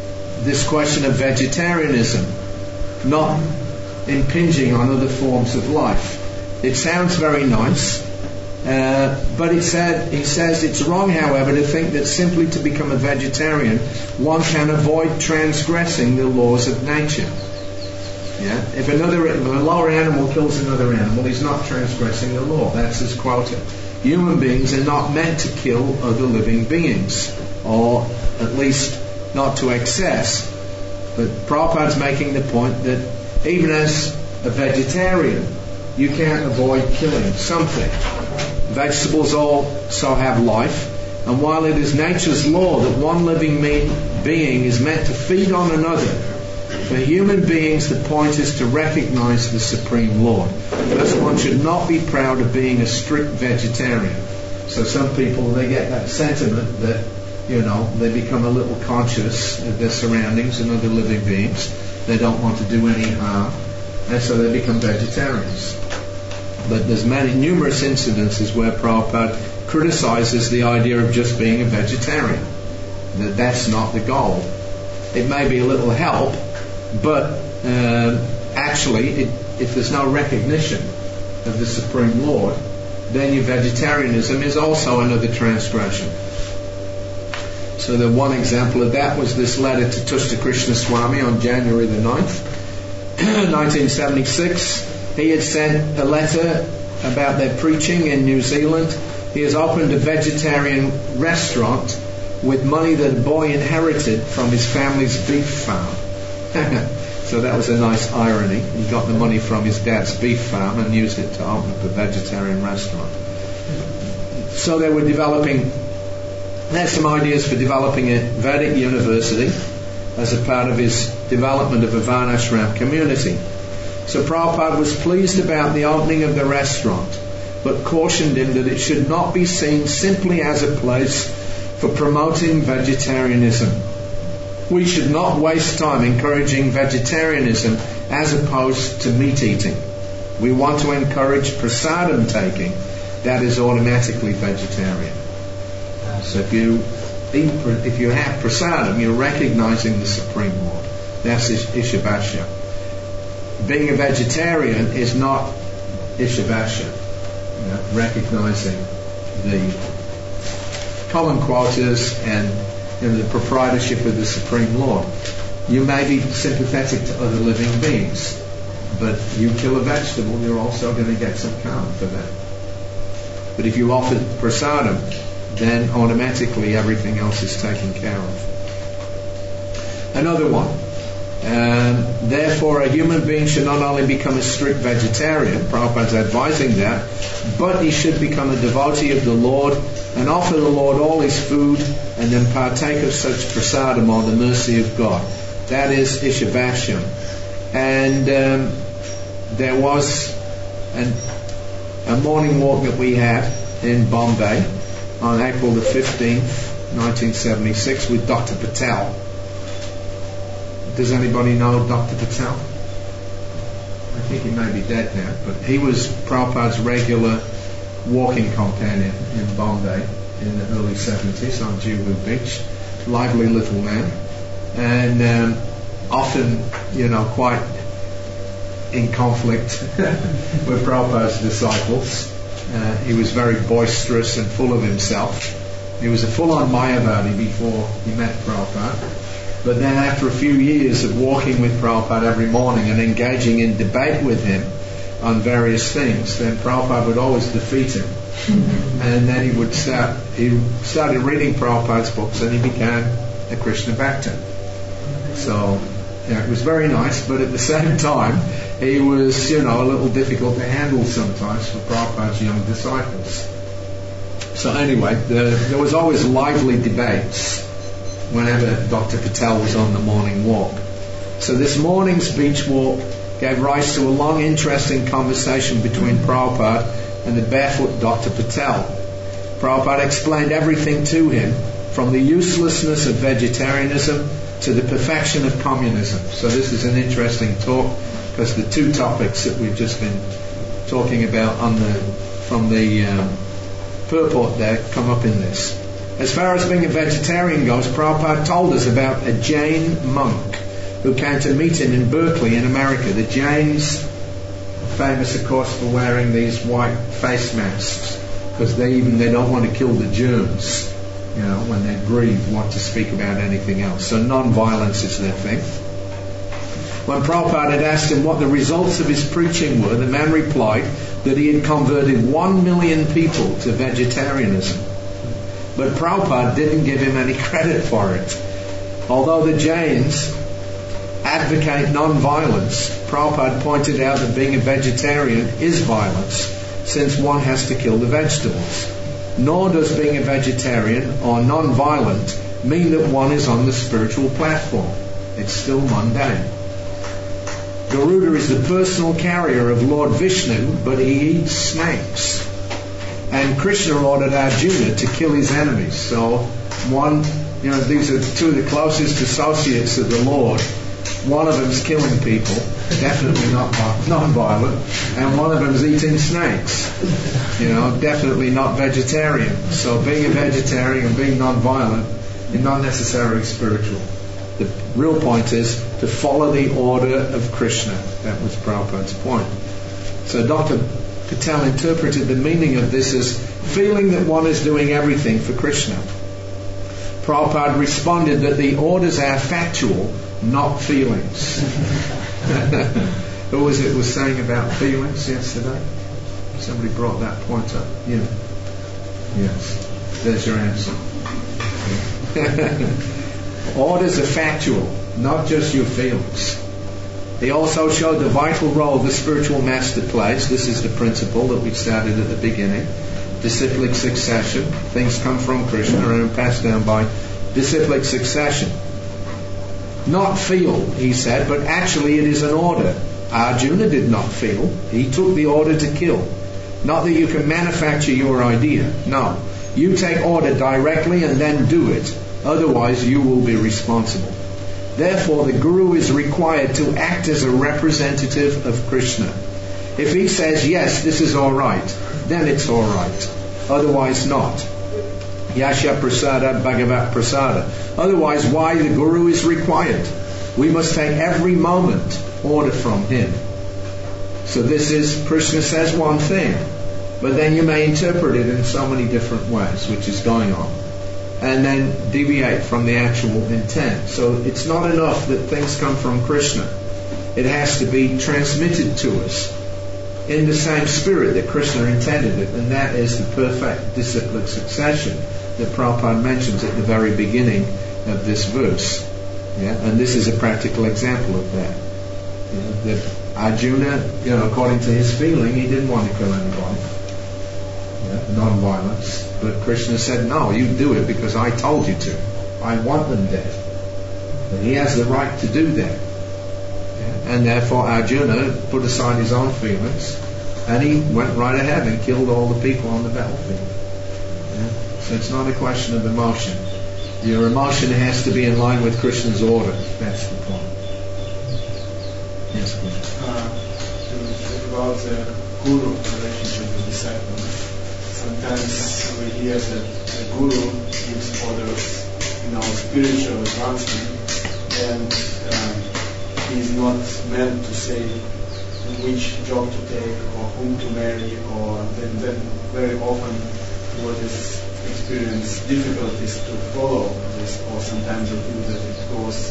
this question of vegetarianism not impinging on other forms of life. It sounds very nice, but he says it's wrong, however, to think that simply to become a vegetarian one can avoid transgressing the laws of nature. Yeah? If a lower animal kills another animal, he's not transgressing the law. That's his quota. Human beings are not meant to kill other living beings, or at least not to excess. But Prabhupada's making the point that even as a vegetarian, you can't avoid killing something. Vegetables also have life, and while it is nature's law that one living being is meant to feed on another, for human beings the point is to recognize the Supreme Lord. Thus one should not be proud of being a strict vegetarian. So some people, they get that sentiment that, they become a little conscious of their surroundings and other living beings. They don't want to do any harm, and so they become vegetarians. But there's numerous incidences where Prabhupada criticizes the idea of just being a vegetarian. That's not the goal. It may be a little help, but actually, if there's no recognition of the Supreme Lord, then your vegetarianism is also another transgression. So the one example of that was this letter to Tushta Krishna Swami on January the 9th, 1976. He had sent a letter about their preaching in New Zealand. He has opened a vegetarian restaurant with money that a boy inherited from his family's beef farm. So that was a nice irony. He got the money from his dad's beef farm and used it to open up a vegetarian restaurant. So they were there's some ideas for developing a Vedic university as a part of his development of a Varnashram community. So Prabhupada was pleased about the opening of the restaurant, but cautioned him that it should not be seen simply as a place for promoting vegetarianism. We should not waste time encouraging vegetarianism as opposed to meat eating. We want to encourage prasadam taking, that is automatically vegetarian. So if you have prasadam, you're recognizing the Supreme Lord. That's Ishabhasya. Being a vegetarian is not Ishabhasya, recognizing the common quotas and the proprietorship of the Supreme Lord. You may be sympathetic to other living beings, but you kill a vegetable, you're also going to get some karma for that. But if you offer prasadam, then automatically everything else is taken care of. Another one. Therefore, a human being should not only become a strict vegetarian, Prabhupada's advising that, but he should become a devotee of the Lord and offer the Lord all his food and then partake of such prasadam on the mercy of God. That is Ishabhasya. And there was a morning walk that we had in Bombay on April the 15th, 1976 with Dr. Patel. Does anybody know Dr. Patel? I think he may be dead now, but he was Prabhupada's regular walking companion in Bombay in the early 70s on Juhu Beach. Lively little man, and often, quite in conflict with Prabhupada's disciples. He was very boisterous and full of himself. He was a full-on Mayavadi before he met Prabhupada. But then after a few years of walking with Prabhupada every morning and engaging in debate with him on various things, then Prabhupada would always defeat him. And then he started reading Prabhupada's books and he became a Krishna Bhakta. So it was very nice, but at the same time he was, a little difficult to handle sometimes for Prabhupada's young disciples. So anyway, there was always lively debates whenever Dr. Patel was on the morning walk. So this morning's beach walk gave rise to a long, interesting conversation between Prabhupada and the barefoot Dr. Patel. Prabhupada explained everything to him, from the uselessness of vegetarianism to the perfection of communism. So this is an interesting talk, because the two topics that we've just been talking about from the purport there come up in this. As far as being a vegetarian goes, Prabhupada told us about a Jain monk who came to meet him in Berkeley in America. The Jains, famous of course for wearing these white face masks, because they don't want to kill the germs, when they breathe, want to speak about anything else. So non-violence is their thing. When Prabhupada had asked him what the results of his preaching were, the man replied that he had converted 1 million people to vegetarianism. But Prabhupada didn't give him any credit for it. Although the Jains advocate non-violence, Prabhupada pointed out that being a vegetarian is violence, since one has to kill the vegetables. Nor does being a vegetarian or non-violent mean that one is on the spiritual platform. It's still mundane. Garuda is the personal carrier of Lord Vishnu, but he eats snakes. And Krishna ordered Arjuna to kill his enemies. So these are two of the closest associates of the Lord. One of them's killing people, definitely not non-violent, and one of them's eating snakes, definitely not vegetarian. So being a vegetarian and being non-violent is not necessarily spiritual. The real point is to follow the order of Krishna. That was Prabhupada's point. So Dr. Patel interpreted the meaning of this as feeling that one is doing everything for Krishna. Prabhupada responded that the orders are factual, not feelings. Who was it was saying about feelings yesterday? Somebody brought that point up. Yeah. Yes. There's your answer. Orders are factual, not just your feelings. He also showed the vital role the spiritual master plays. This is the principle that we started at the beginning. Disciplic succession. Things come from Krishna and are passed down by disciplic succession. Not feel, he said, but actually it is an order. Arjuna did not feel. He took the order to kill. Not that you can manufacture your idea. No. You take order directly and then do it. Otherwise you will be responsible. Therefore the Guru is required to act as a representative of Krishna. If he says, yes, this is all right, then it's all right. Otherwise not. Yasha prasada bhagavat prasada. Otherwise, why the Guru is required? We must take every moment order from him. So this is, Krishna says one thing, but then you may interpret it in so many different ways, which is going on, and then deviate from the actual intent. So it's not enough that things come from Krishna. It has to be transmitted to us in the same spirit that Krishna intended it, and that is the perfect disciplic succession that Prabhupada mentions at the very beginning of this verse. Yeah? And this is a practical example of that. That Arjuna, according to his feeling, he didn't want to kill anybody. Non-violence. But Krishna said, no, you do it because I told you to. I want them dead. And he has the right to do that. And therefore Arjuna put aside his own feelings and he went right ahead and killed all the people on the battlefield. So it's not a question of emotion. Your emotion has to be in line with Krishna's order. That's the point. Yes, please. About the Guru relationship with disciple. Sometimes we hear that the Guru gives orders in our spiritual advancement, and he is not meant to say which job to take or whom to marry, or then very often what is experience difficulties to follow this, or sometimes they feel that it goes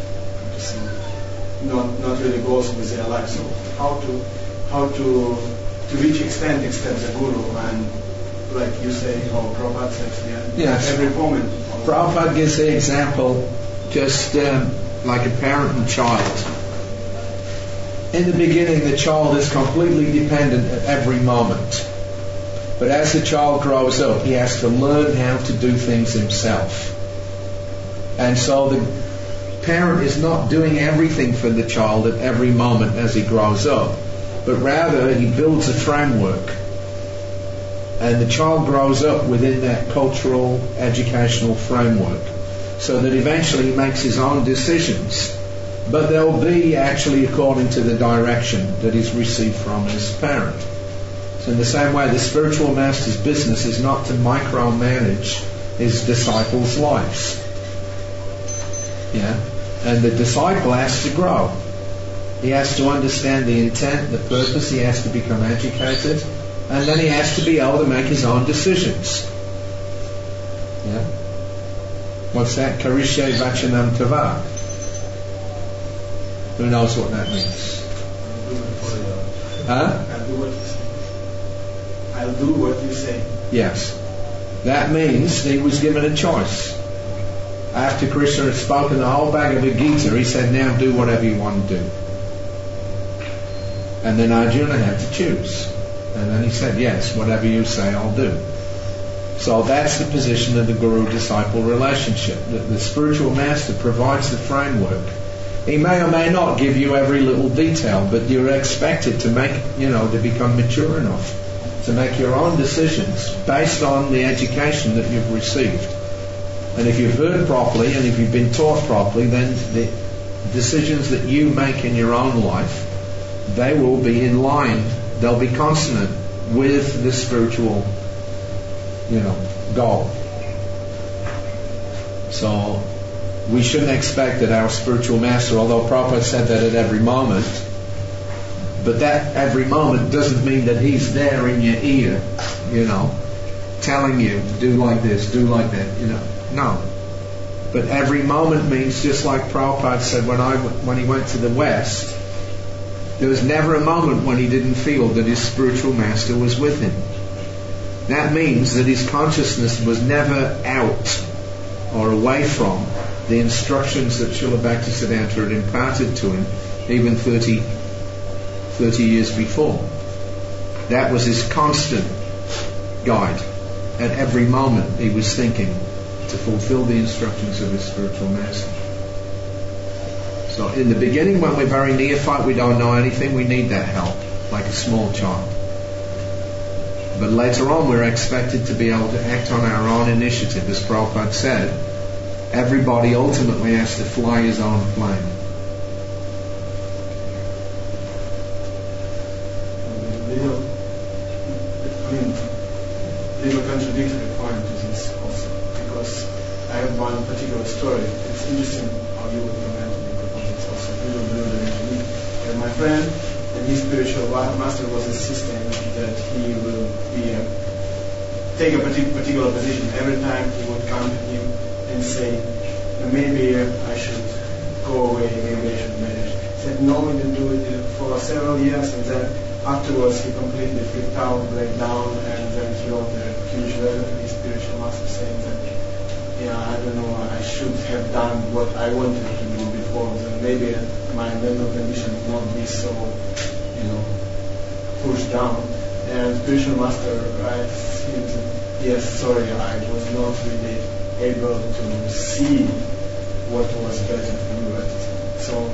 not really goes with their life. So how to which extent accept the Guru, and like you say, how Prabhupada says, yes. Every moment. Prabhupada gives the example just like a parent and child. In the beginning, the child is completely dependent at every moment. But as the child grows up, he has to learn how to do things himself. And so the parent is not doing everything for the child at every moment as he grows up, but rather he builds a framework. And the child grows up within that cultural, educational framework, so that eventually he makes his own decisions. But they'll be actually according to the direction that he's received from his parent. So in the same way, the spiritual master's business is not to micromanage his disciples' lives. Yeah? And the disciple has to grow. He has to understand the intent, the purpose, he has to become educated, and then he has to be able to make his own decisions. Yeah? What's that? Karishe Vachanam Tava. Who knows what that means? Huh? I'll do what you say. Yes. That means he was given a choice. After Krishna had spoken the whole Bhagavad Gita, he said, now do whatever you want to do. And then Arjuna had to choose. And then he said, yes, whatever you say, I'll do. So that's the position of the guru-disciple relationship. The spiritual master provides the framework. He may or may not give you every little detail, but you're expected to make, to become mature enough to make your own decisions based on the education that you've received. And if you've heard properly and if you've been taught properly, then the decisions that you make in your own life, they will be in line, they'll be consonant with the spiritual, goal. So we shouldn't expect that our spiritual master, although Prabhupada said that at every moment, but that every moment doesn't mean that he's there in your ear, telling you, do like this, do like that, No. But every moment means, just like Prabhupada said when he went to the West, there was never a moment when he didn't feel that his spiritual master was with him. That means that his consciousness was never out or away from the instructions that Srila Bhaktisiddhanta had imparted to him even 30 years before. That was his constant guide. At every moment he was thinking to fulfill the instructions of his spiritual master. So in the beginning, when we're very neophyte, we don't know anything, we need that help, like a small child. But later on, we're expected to be able to act on our own initiative. As Prabhupada said, everybody ultimately has to fly his own plane. Little contradictory point to this also, because I have one particular story. It's interesting how you would comment on it, because it's also really unique. My friend and his spiritual master was insisting that he will take a particular position. Every time he would come to him and say, maybe I should go away, maybe I should meditate. He said, no, he didn't do it for several years, and then afterwards he completely freaked out, break down, and then he wrote a huge letter to his spiritual master saying that, I don't know, I should have done what I wanted to do before, then maybe my mental condition would not be so, pushed down. And spiritual master writes him, yes, sorry, I was not really able to see what was better for you. So,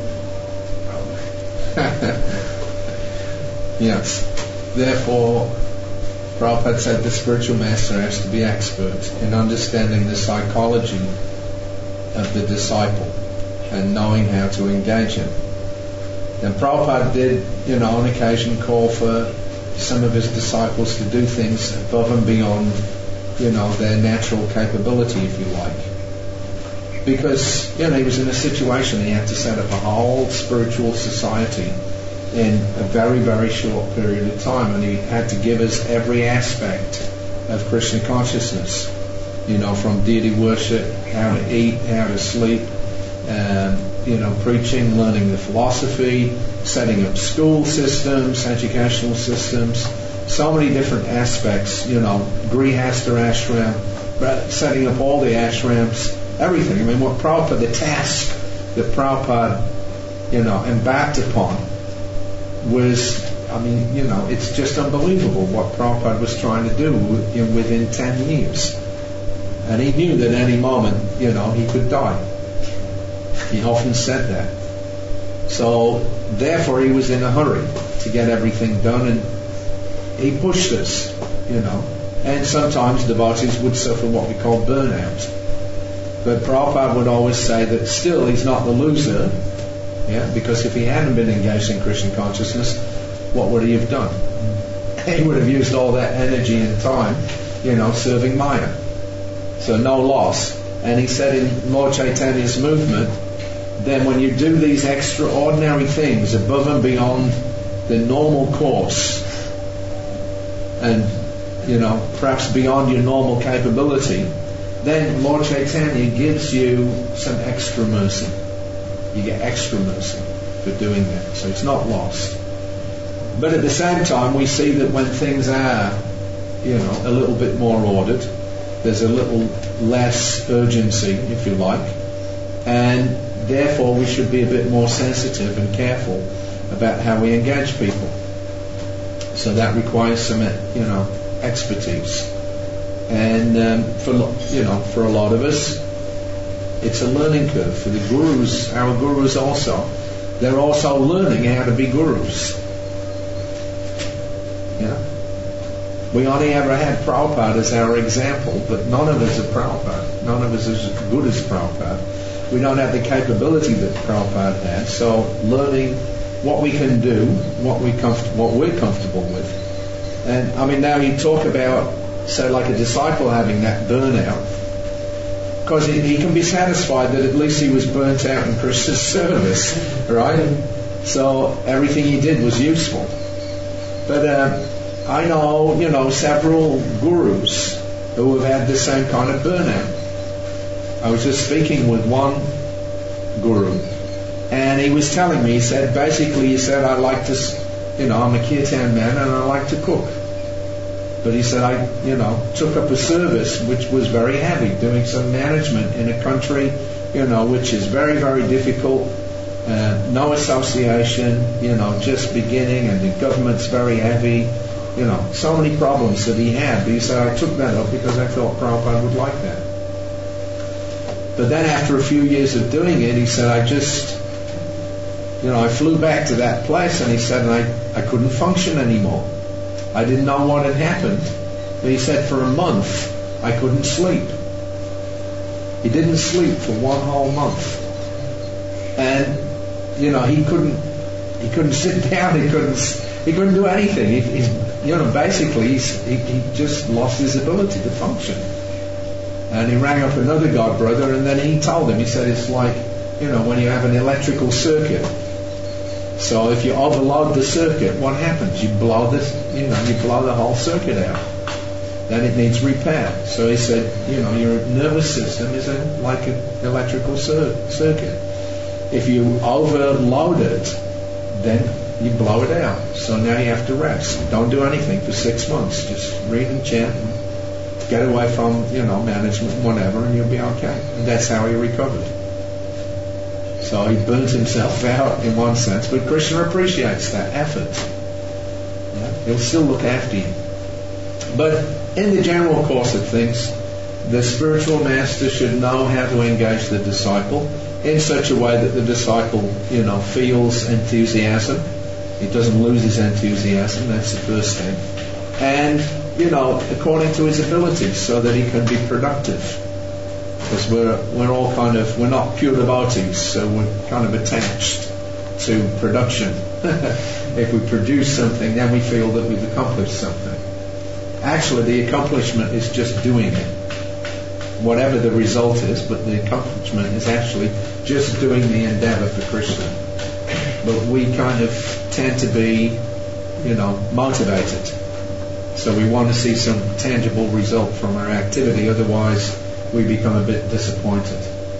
yes. Therefore, Prabhupada said the spiritual master has to be expert in understanding the psychology of the disciple and knowing how to engage him. And Prabhupada did, on occasion call for some of his disciples to do things above and beyond, their natural capability, if you like. Because, he was in a situation, he had to set up a whole spiritual society in a very, very short period of time, and he had to give us every aspect of Krishna consciousness, from deity worship, how to eat, how to sleep, preaching, learning the philosophy, setting up school systems, educational systems, so many different aspects, Grihastha ashram, setting up all the ashrams, everything. I mean, what Prabhupada, the task that Prabhupada, embarked upon was, it's just unbelievable what Prabhupada was trying to do within 10 years. And he knew that any moment, he could die. He often said that. So, therefore, he was in a hurry to get everything done, and he pushed us, And sometimes devotees would suffer what we call burnout. But Prabhupada would always say that still he's not the loser, because if he hadn't been engaged in Krishna consciousness, what would he have done? He would have used all that energy and time, serving Maya. so no loss. And he said in Lord Chaitanya's movement, then when you do these extraordinary things above and beyond the normal course, and perhaps beyond your normal capability, then Lord Chaitanya gives you some extra mercy. You get extra mercy for doing that. So it's not lost. But at the same time, we see that when things are, a little bit more ordered, there's a little less urgency, if you like, and therefore we should be a bit more sensitive and careful about how we engage people. So that requires some, expertise. And for a lot of us, it's a learning curve. For the gurus, our gurus also, they're also learning how to be gurus. We only ever had Prabhupada as our example, but none of us are Prabhupada. None of us is as good as Prabhupada. We don't have the capability that Prabhupada had. So learning what we can do, what we're comfortable with. And now you talk about, say, like a disciple having that burnout, because he can be satisfied that at least he was burnt out in Krishna's service, right? So everything he did was useful. But I know, several gurus who have had the same kind of burnout. I was just speaking with one guru, and he was telling me, he said, I like to, I'm a kirtan man and I like to cook. But he said, I took up a service which was very heavy, doing some management in a country, which is very, very difficult, no association, just beginning, and the government's very heavy, so many problems that he had. But he said, I took that up because I thought Prabhupada would like that. But then after a few years of doing it, he said, I flew back to that place, and he said, I couldn't function anymore. I didn't know what had happened. But he said for a month, I couldn't sleep. He didn't sleep for one whole month. And, he couldn't sit down, he couldn't do anything. Basically he just lost his ability to function. And he rang up another god brother, and then he told him, he said, it's like, when you have an electrical circuit. So if you overload the circuit, what happens? You blow the whole circuit out. Then it needs repair. So he said, your nervous system is like an electrical circuit. If you overload it, then you blow it out. So now you have to rest. Don't do anything for 6 months. Just read and chant and get away from, management, whatever, and you'll be okay. And that's how he recovered. So he burnt himself out in one sense, but Krishna appreciates that effort. He'll still look after you. But in the general course of things, the spiritual master should know how to engage the disciple in such a way that the disciple, feels enthusiasm. He doesn't lose his enthusiasm, that's the first thing. And, according to his abilities, so that he can be productive. Because we're all we're not pure devotees, so we're kind of attached to production. If we produce something, then we feel that we've accomplished something. Actually, the accomplishment is just doing it. Whatever the result is, but the accomplishment is actually just doing the endeavor for Krishna. But we kind of tend to be, motivated. So we want to see some tangible result from our activity, otherwise we become a bit disappointed.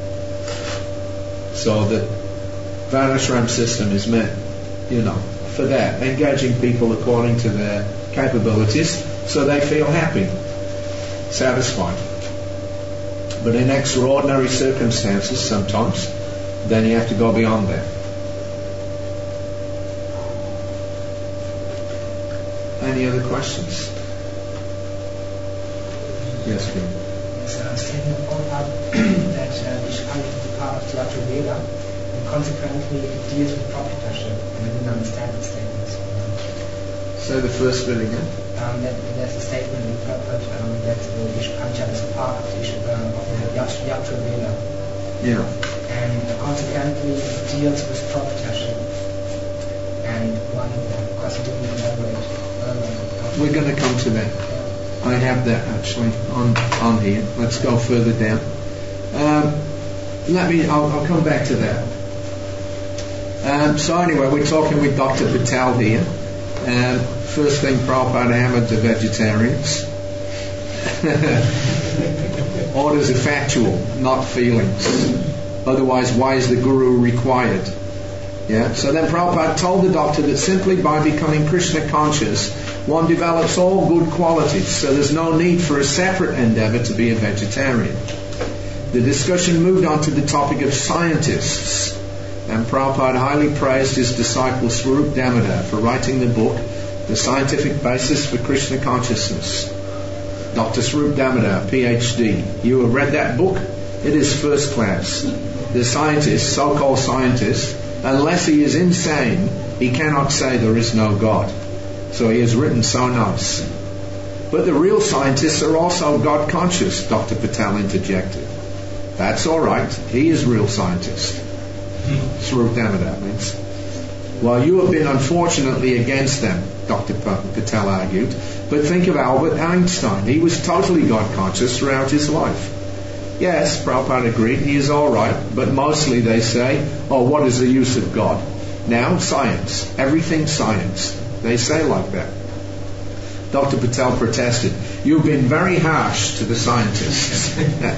So the Varnashram system is meant, for that, engaging people according to their capabilities so they feel happy, satisfied. But in extraordinary circumstances sometimes, then you have to go beyond that. Any other questions? Yes, please. Statement about that Vishkant is a part of the Yatra Veda, and consequently it deals with proprietorship, and I didn't understand the statement. So the first bit again? There's a statement in purport that Vishkant is a part of the Yatra Veda. Yeah. And consequently it deals with proprietorship. And one, of course, I didn't elaborate. We're going to come to that. I have that actually on here. Let's go further down. I'll come back to that. So anyway, we're talking with Dr. Patel here. First thing, Prabhupada hammered the vegetarians. Orders are factual, not feelings. Otherwise, why is the Guru required? Yeah. So then Prabhupada told the doctor that simply by becoming Krishna conscious, one develops all good qualities. So there's no need for a separate endeavor to be a vegetarian. The discussion moved on to the topic of scientists. And Prabhupada highly praised his disciple Swarup Damodar for writing the book, The Scientific Basis for Krishna Consciousness. Dr. Swarup Damodar, PhD. You have read that book? It is first class. The scientist, so-called scientist, unless he is insane, he cannot say there is no God. So he has written so nice. But the real scientists are also God conscious, Dr. Patel interjected. That's all right. He is real scientist. Swarup Damodar means. Well, you have been unfortunately against them, Dr. Patel argued. But think of Albert Einstein. He was totally God conscious throughout his life. Yes, Prabhupada agreed, he is all right, but mostly they say, oh, what is the use of God? Now, science. Everything science. They say like that. Dr. Patel protested. You've been very harsh to the scientists.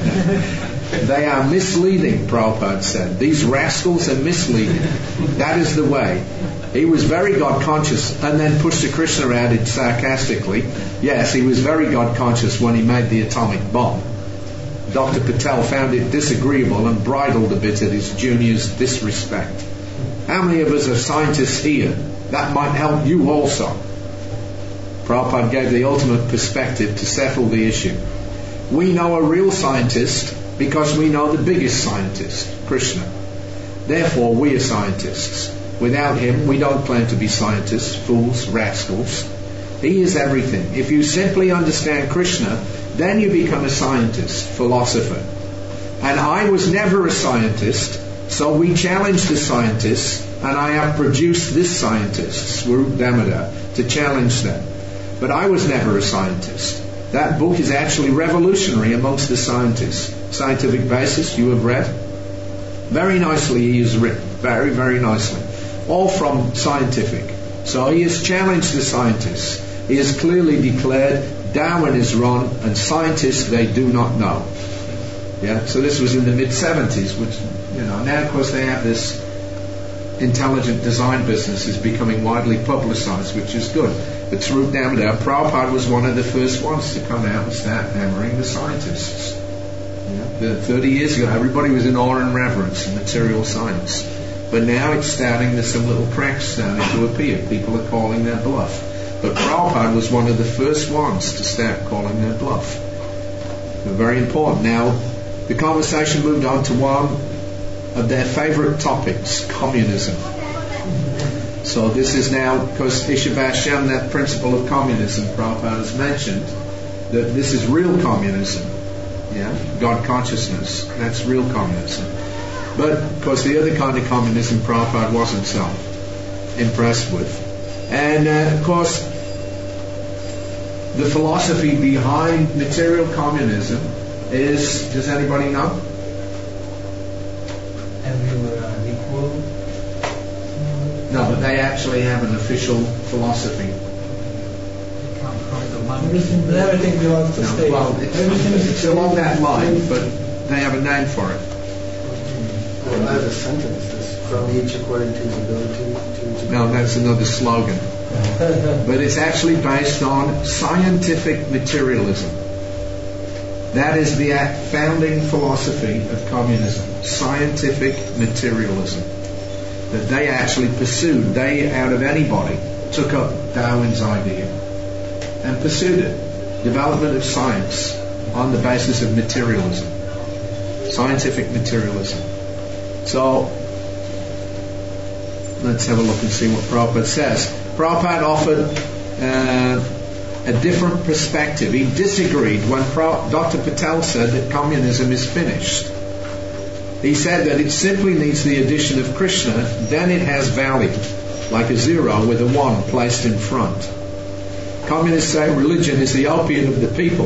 They are misleading, Prabhupada said. These rascals are misleading. That is the way. He was very God conscious, and then Pushta Krishna added sarcastically, yes, he was very God conscious when he made the atomic bomb. Dr. Patel found it disagreeable and bridled a bit at his junior's disrespect. How many of us are scientists here? That might help you also. Prabhupada gave the ultimate perspective to settle the issue. We know a real scientist because we know the biggest scientist, Krishna. Therefore, we are scientists. Without him, we don't claim to be scientists, fools, rascals. He is everything. If you simply understand Krishna, then you become a scientist, philosopher. And I was never a scientist, so we challenged the scientists, and I have produced this scientist, Swarup Damodar, to challenge them. But I was never a scientist. That book is actually revolutionary amongst the scientists. Scientific Basis, you have read? Very nicely he is written. Very, very nicely. All from scientific. So he has challenged the scientists. He has clearly declared Darwin is wrong and scientists, they do not know. Yeah. So this was in the mid-70s, which, now of course they have this intelligent design business is becoming widely publicized, which is good. But Swarup Damodar, Prabhupada was one of the first ones to come out and start hammering the scientists. 30 years ago, everybody was in awe and reverence in material science. But now it's starting, there's some little cracks starting to appear. People are calling their bluff. But Prabhupada was one of the first ones to start calling their bluff. They're very important. Now, the conversation moved on to one of their favorite topics, communism. So this is now, because Ishabhashyam, that principle of communism, Prabhupada has mentioned, that this is real communism. Yeah, God consciousness. That's real communism. But, of course, the other kind of communism Prabhupada wasn't so impressed with. And, of course, the philosophy behind material communism is, does anybody know? Everywhere equal. No, but they actually have an official philosophy. Everything belongs to state. Well, it's along that line, but they have a name for it. Well, I have a sentence. This, from each according to his ability. No, that's another slogan. But it's actually based on scientific materialism. That is the founding philosophy of communism. Scientific materialism. That they actually pursued. They, out of anybody, took up Darwin's idea and pursued it. Development of science on the basis of materialism. Scientific materialism. So, let's have a look and see what Prabhupada says. Prabhupada offered a different perspective. He disagreed when Dr. Patel said that communism is finished. He said that it simply needs the addition of Krishna, then it has value, like a zero with a one placed in front. Communists say religion is the opium of the people.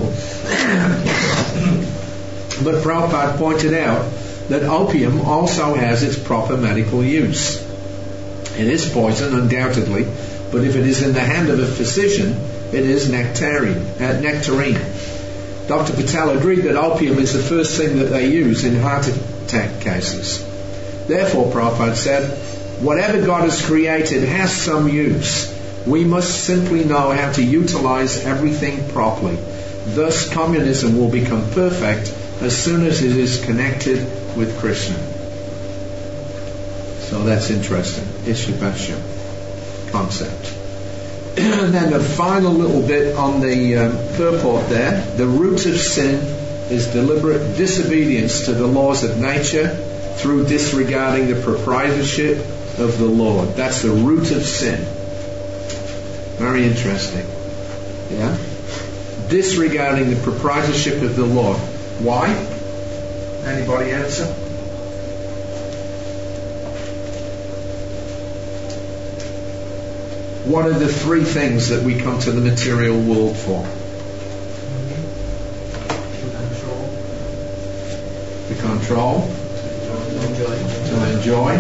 But Prabhupada pointed out that opium also has its proper medical use. It is poison, undoubtedly, but if it is in the hand of a physician, it is nectarine. Dr. Patel agreed that opium is the first thing that they use in heart attack cases. Therefore, Prabhupada said, whatever God has created has some use. We must simply know how to utilize everything properly. Thus, communism will become perfect as soon as it is connected with Krishna. So that's interesting. Ishabhasya concept. And then the final little bit on the purport there. The root of sin is deliberate disobedience to the laws of nature through disregarding the proprietorship of the Lord. That's the root of sin. Very interesting. Yeah? Disregarding the proprietorship of the Lord. Why? Anybody answer? What are the three things that we come to the material world for? To control, to enjoy,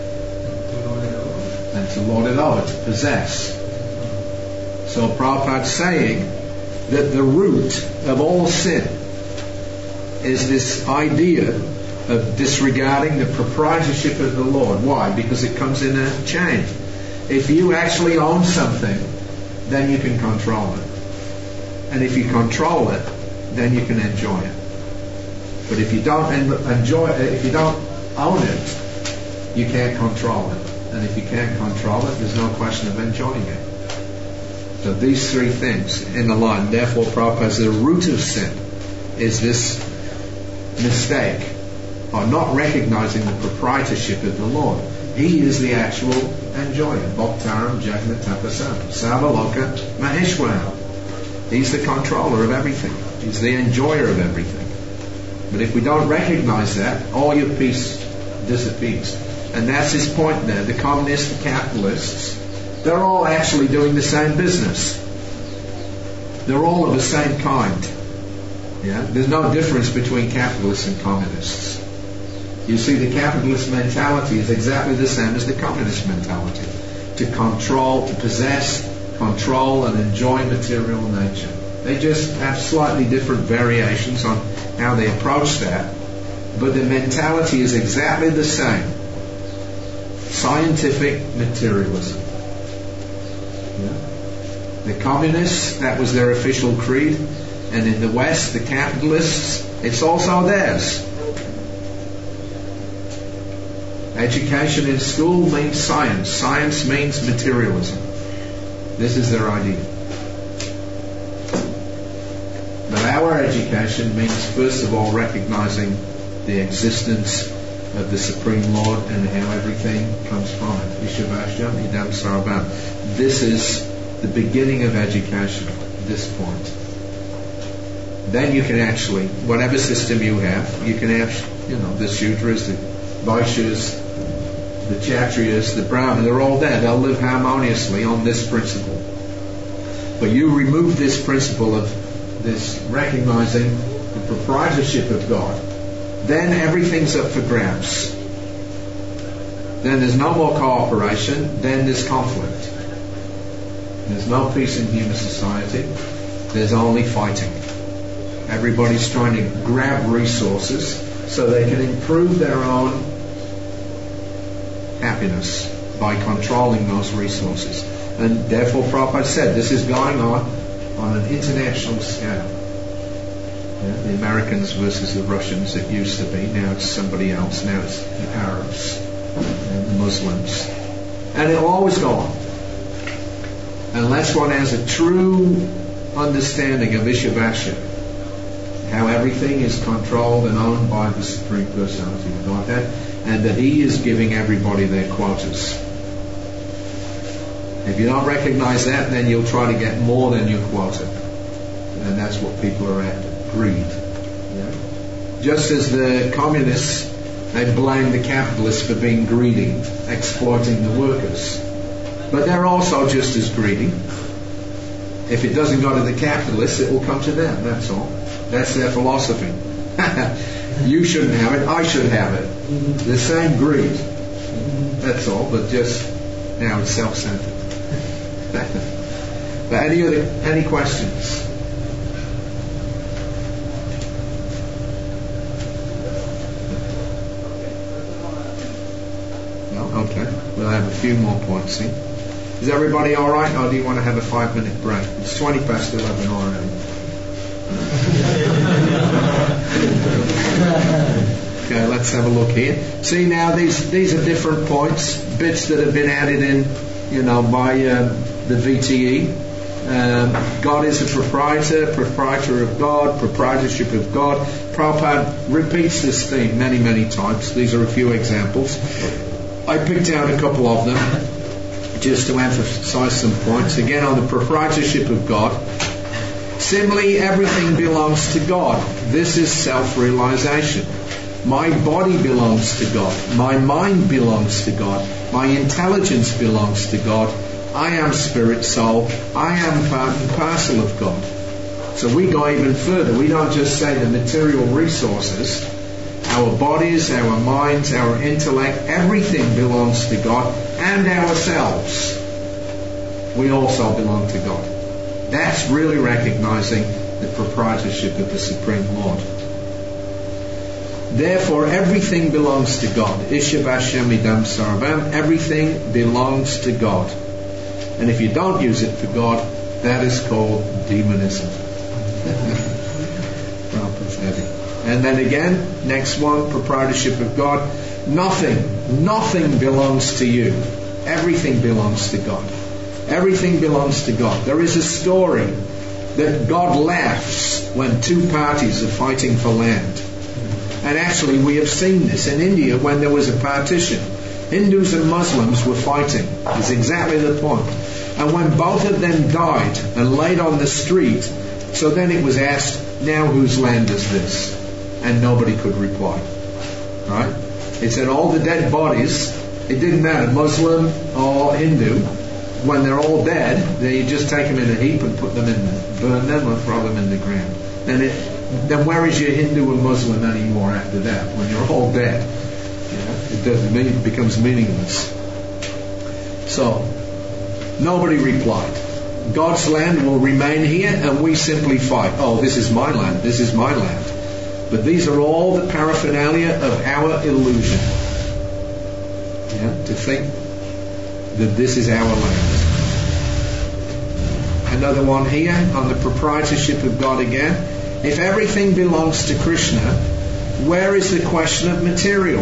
and to lord it over, to possess. So Prabhupada's saying that the root of all sin is this idea of disregarding the proprietorship of the Lord. Why? Because it comes in a chain. If you actually own something, then you can control it. And if you control it, then you can enjoy it. But if you don't enjoy it, if you don't own it, you can't control it. And if you can't control it, there's no question of enjoying it. So these three things in the line. Therefore, Prabhupada says the root of sin is this mistake or not recognizing the proprietorship of the Lord. He is the actual enjoyer. Bhaktaram Jagnatapasam Savaloka Maheshwaram. He's the controller of everything. He's the enjoyer of everything. But if we don't recognize that, all your peace disappears. And that's his point there. The communists, the capitalists, they're all actually doing the same business. They're all of the same kind. Yeah? There's no difference between capitalists and communists. You see, the capitalist mentality is exactly the same as the communist mentality. To control, to possess, control and enjoy material nature. They just have slightly different variations on how they approach that. But the mentality is exactly the same. Scientific materialism. Yeah. The communists, that was their official creed. And in the West, the capitalists, it's also theirs. Education in school means science. Science means materialism. This is their idea. But our education means, first of all, recognizing the existence of the Supreme Lord and how everything comes from it. Ishabhasya, Idam Sarvam. This is the beginning of education at this point. Then you can actually, whatever system you have, you can have, the Shudras, the Vaishyas, the Kshatriyas, the Brahmanas, they're all there. They'll live harmoniously on this principle. But you remove this principle of this recognizing the proprietorship of God, then everything's up for grabs. Then there's no more cooperation, then there's conflict. There's no peace in human society, there's only fighting. Everybody's trying to grab resources so they can improve their own happiness by controlling those resources. And therefore Prabhupada said this is going on an international scale. Yeah, the Americans versus the Russians, it used to be. Now it's somebody else. Now it's the Arabs and the Muslims. And it'll always go on. Unless one has a true understanding of Ishabhasya, how everything is controlled and owned by the Supreme Personality of Godhead, and that He is giving everybody their quotas. If you don't recognize that, then you'll try to get more than your quota. And that's what people are after. Greed. Yeah? Just as the communists, they blame the capitalists for being greedy, exploiting the workers. But they're also just as greedy. If it doesn't go to the capitalists, it will come to them. That's all. That's their philosophy. You shouldn't have it. I should have it. The same greed. That's all. But just now it's self-centered. But any questions? No? Okay. We'll have a few more points. See? Is everybody all right, or do you want to have a 5-minute break? It's 20 past 11 already. Okay, let's have a look here. See now, these are different points, bits that have been added in, by the VTE. God is a proprietor of God, proprietorship of God. Prabhupada repeats this theme many, many times. These are a few examples. I picked out a couple of them just to emphasize some points. Again, on the proprietorship of God. Similarly, everything belongs to God. This is self-realization. My body belongs to God. My mind belongs to God. My intelligence belongs to God. I am spirit, soul. I am part and parcel of God. So we go even further. We don't just say the material resources. Our bodies, our minds, our intellect, everything belongs to God, and ourselves. We also belong to God. That's really recognizing the proprietorship of the Supreme Lord. Therefore, everything belongs to God. Ishabhashyam idam sarvam. Everything belongs to God. And if you don't use it for God, that is called demonism. And then again, next one, proprietorship of God. Nothing belongs to you. Everything belongs to God. Everything belongs to God. There is a story that God laughs when two parties are fighting for land. And actually we have seen this in India when there was a partition. Hindus and Muslims were fighting. It's exactly the point. And when both of them died and laid on the street, so then it was asked, now whose land is this? And nobody could reply. Right? It said all the dead bodies, it didn't matter, Muslim or Hindu, when they're all dead, they just take them in a heap and burn them or throw them in the ground. Then where is your Hindu and Muslim anymore after that? When you're all dead, it becomes meaningless. So nobody replied. God's land will remain here, and we simply fight. Oh, this is my land. This is my land. But these are all the paraphernalia of our illusion. To think that this is our land. Another one here on the proprietorship of God again. If everything belongs to Krishna, where is the question of material?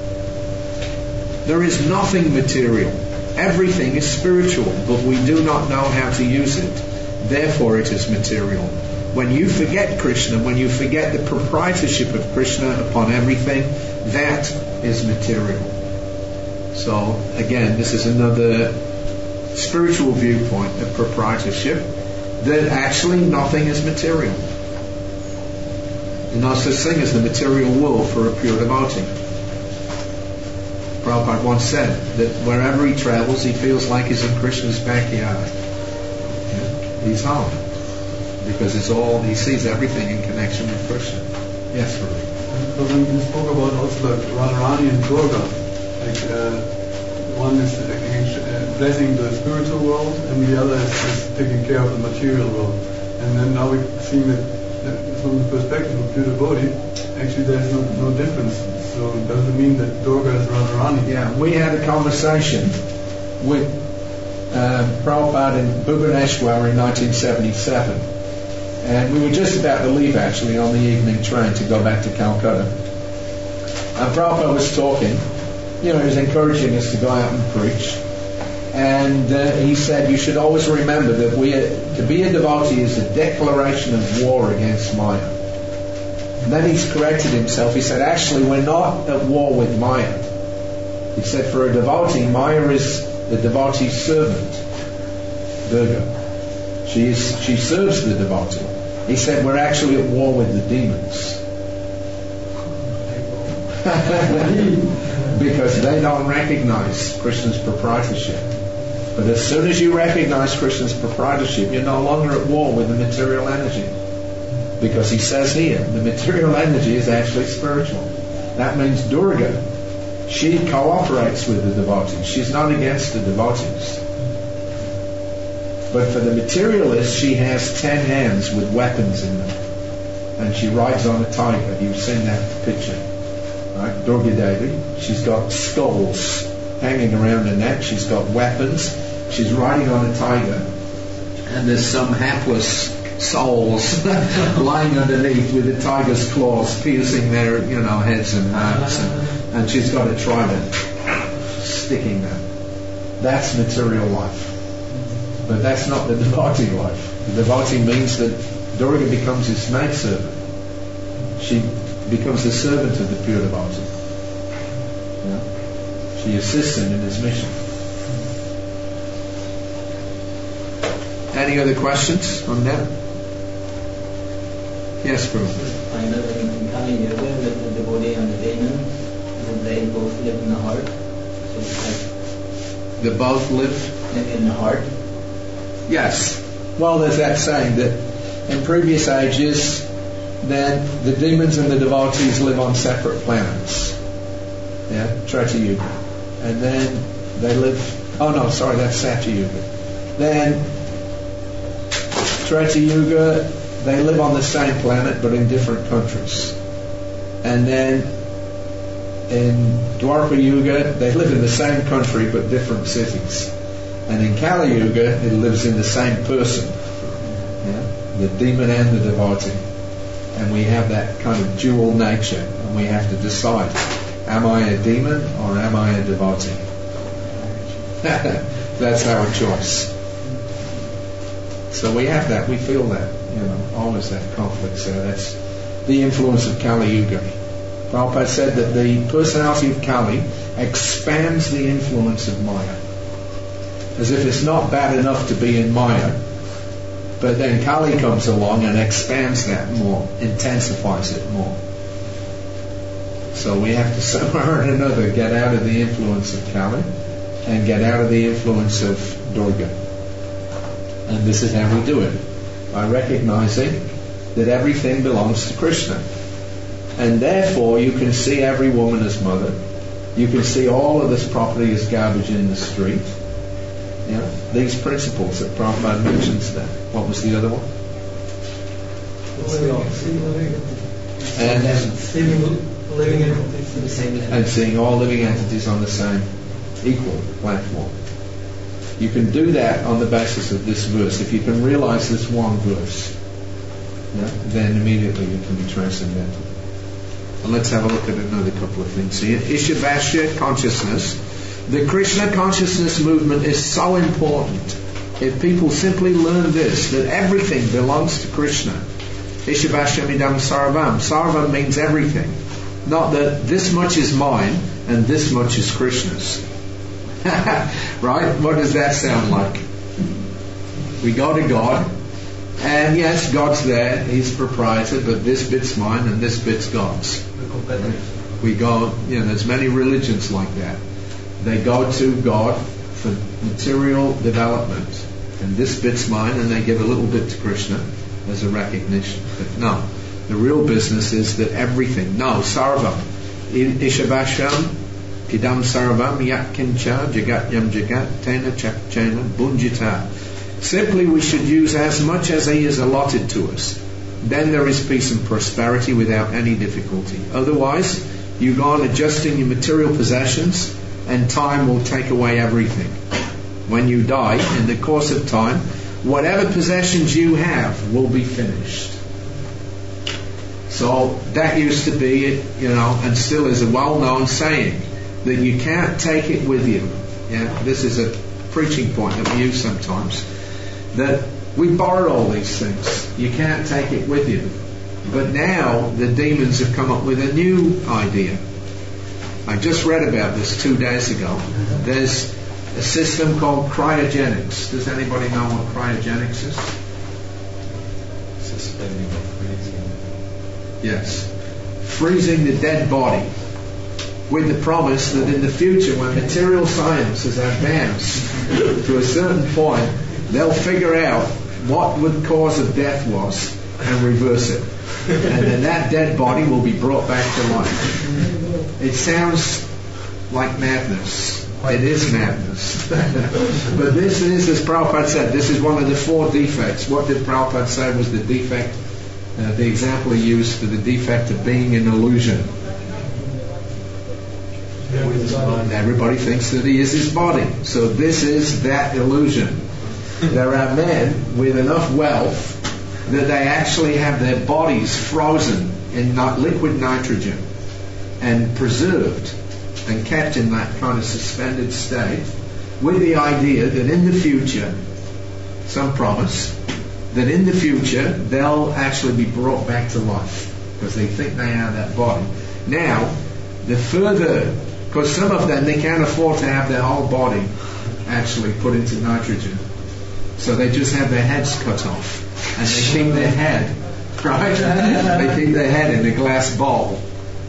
There is nothing material. Everything is spiritual, but we do not know how to use it. Therefore it is material. When you forget Krishna, when you forget the proprietorship of Krishna upon everything, that is material. So again, this is another spiritual viewpoint of proprietorship, that actually nothing is material. There's no such thing as the material world for a pure devotee. Prabhupada once said that wherever he travels, he feels like he's in Krishna's backyard. He's home. Because he sees everything in connection with Krishna. Yes, Rudy. So when you spoke about also like Radharani and Durga, one is blessing the spiritual world, and the other is taking care of the material world. And then now we're seeing that from the perspective of pure devotee, actually there's no difference. So does it mean that Durga is Radharani? Yeah, we had a conversation with Prabhupada in Bhubaneswar in 1977. And we were just about to leave actually on the evening train to go back to Calcutta. And Prabhupada was talking, he was encouraging us to go out and preach. And he said, you should always remember that to be a devotee is a declaration of war against Maya. And then he's corrected himself. He said, actually, we're not at war with Maya. He said, for a devotee, Maya is the devotee's servant, Durga. She serves the devotee. He said, we're actually at war with the demons. Because they don't recognize Krishna's proprietorship. But as soon as you recognize Krishna's proprietorship, you're no longer at war with the material energy. Because he says here, the material energy is actually spiritual. That means Durga, she cooperates with the devotees. She's not against the devotees. But for the materialist, she has 10 hands with weapons in them. And she rides on a tiger. You've seen that picture. Right? Durga Devi, she's got skulls hanging around her neck. She's got weapons. She's riding on a tiger. And there's some hapless souls lying underneath with the tiger's claws piercing their heads and hearts. And she's got a trident sticking there. That's material life. But that's not the devotee life. The devotee means that Durga becomes his maidservant. She becomes the servant of the pure devotee. Yeah? She assists him in his mission. Any other questions on that? Yes, Guru. Find out in Kali Yuga with the devotee and the demon, that they both live in the heart. So it's like they both live in the heart. Yes. Well, there's that saying that in previous ages, then the demons and the devotees live on separate planets. Yeah, Treta Yuga. And then they live... Oh no, sorry, that's Satya Yuga. Then Treta Yuga, they live on the same planet but in different countries. And then in Dwapara Yuga, they live in the same country but different cities. And in Kali Yuga, it lives in the same person, the demon and the devotee. And we have that kind of dual nature, and we have to decide, am I a demon or am I a devotee? That's our choice. So we have that, we feel that, always that conflict. So that's the influence of Kali Yuga. Prabhupada said that the personality of Kali expands the influence of Maya. As if it's not bad enough to be in Maya, but then Kali comes along and expands that more, intensifies it more. So we have to somehow or another get out of the influence of Kali and get out of the influence of Durga. And this is how we do it, by recognizing that everything belongs to Krishna. And therefore you can see every woman as mother. You can see all of this property as garbage in the street. These principles that Prabhupada mentions there. What was the other one? And seeing all living entities on the same equal platform. You can do that on the basis of this verse. If you can realize this one verse, then immediately you can be transcendental. And let's have a look at another couple of things here. Ishabhasya consciousness. The Krishna consciousness movement is so important. If people simply learn this, that everything belongs to Krishna. Ishabhashamidam sarvam. Sarvam means everything. Not that this much is mine and this much is Krishna's. Right? What does that sound like? We go to God, and yes, God's there, He's proprietor, but this bit's mine and this bit's God's. We go, there's many religions like that. They go to God for material development, and this bit's mine, and they give a little bit to Krishna as a recognition. But no, the real business is that everything, sarvam, ishabhasham, idam sarvam, yatkincha, jagatyam jagat, tena chakchena, bunjita. Simply we should use as much as He is allotted to us. Then there is peace and prosperity without any difficulty. Otherwise, you go on adjusting your material possessions, and time will take away everything. When you die, in the course of time, whatever possessions you have will be finished. So that used to be, and still is a well-known saying, that you can't take it with you. This is a preaching point that we use sometimes. That we borrowed all these things. You can't take it with you. But now the demons have come up with a new idea. I just read about this 2 days ago. There's a system called cryogenics. Does anybody know what cryogenics is? Suspending or freezing. Yes. Freezing the dead body with the promise that in the future, when material science has advanced to a certain point, they'll figure out what the cause of death was and reverse it. And then that dead body will be brought back to life. It sounds like madness. It is madness. But this is, as Prabhupada said, this is one of the 4 defects. What did Prabhupada say was the defect? The example he used for the defect of being an illusion. Everybody thinks that he is his body. So this is that illusion. There are men with enough wealth that they actually have their bodies frozen in liquid nitrogen and preserved and kept in that kind of suspended state, with the idea that in the future, some promise, that in the future they'll actually be brought back to life because they think they are that body. Now, the further, because some of them, they can't afford to have their whole body actually put into nitrogen, so they just have their heads cut off and they keep their head, right? They keep their head in a glass bowl.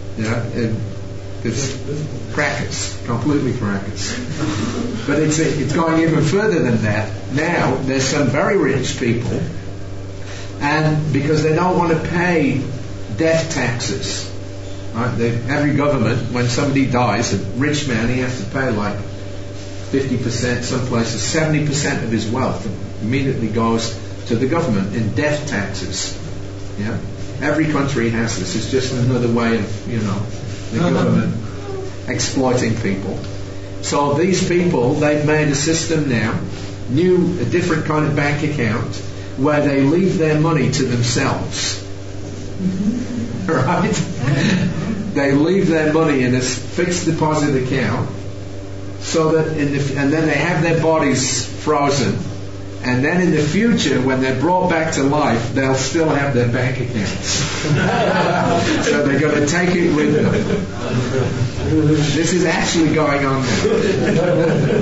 It's crackers, completely crackers. But it's going even further than that. Now, there's some very rich people, and because they don't want to pay death taxes, right? Every government, when somebody dies, a rich man, he has to pay like 50%, some places 70% of his wealth immediately goes to the government in death taxes. Yeah, every country has this. It's just another way of, the government exploiting people. So these people, they've made a system now, a different kind of bank account, where they leave their money to themselves. Right? They leave their money in a fixed deposit account, so that and then they have their bodies frozen, and then in the future, when they're brought back to life, they'll still have their bank accounts. So they're going to take it with them. This is actually going on now.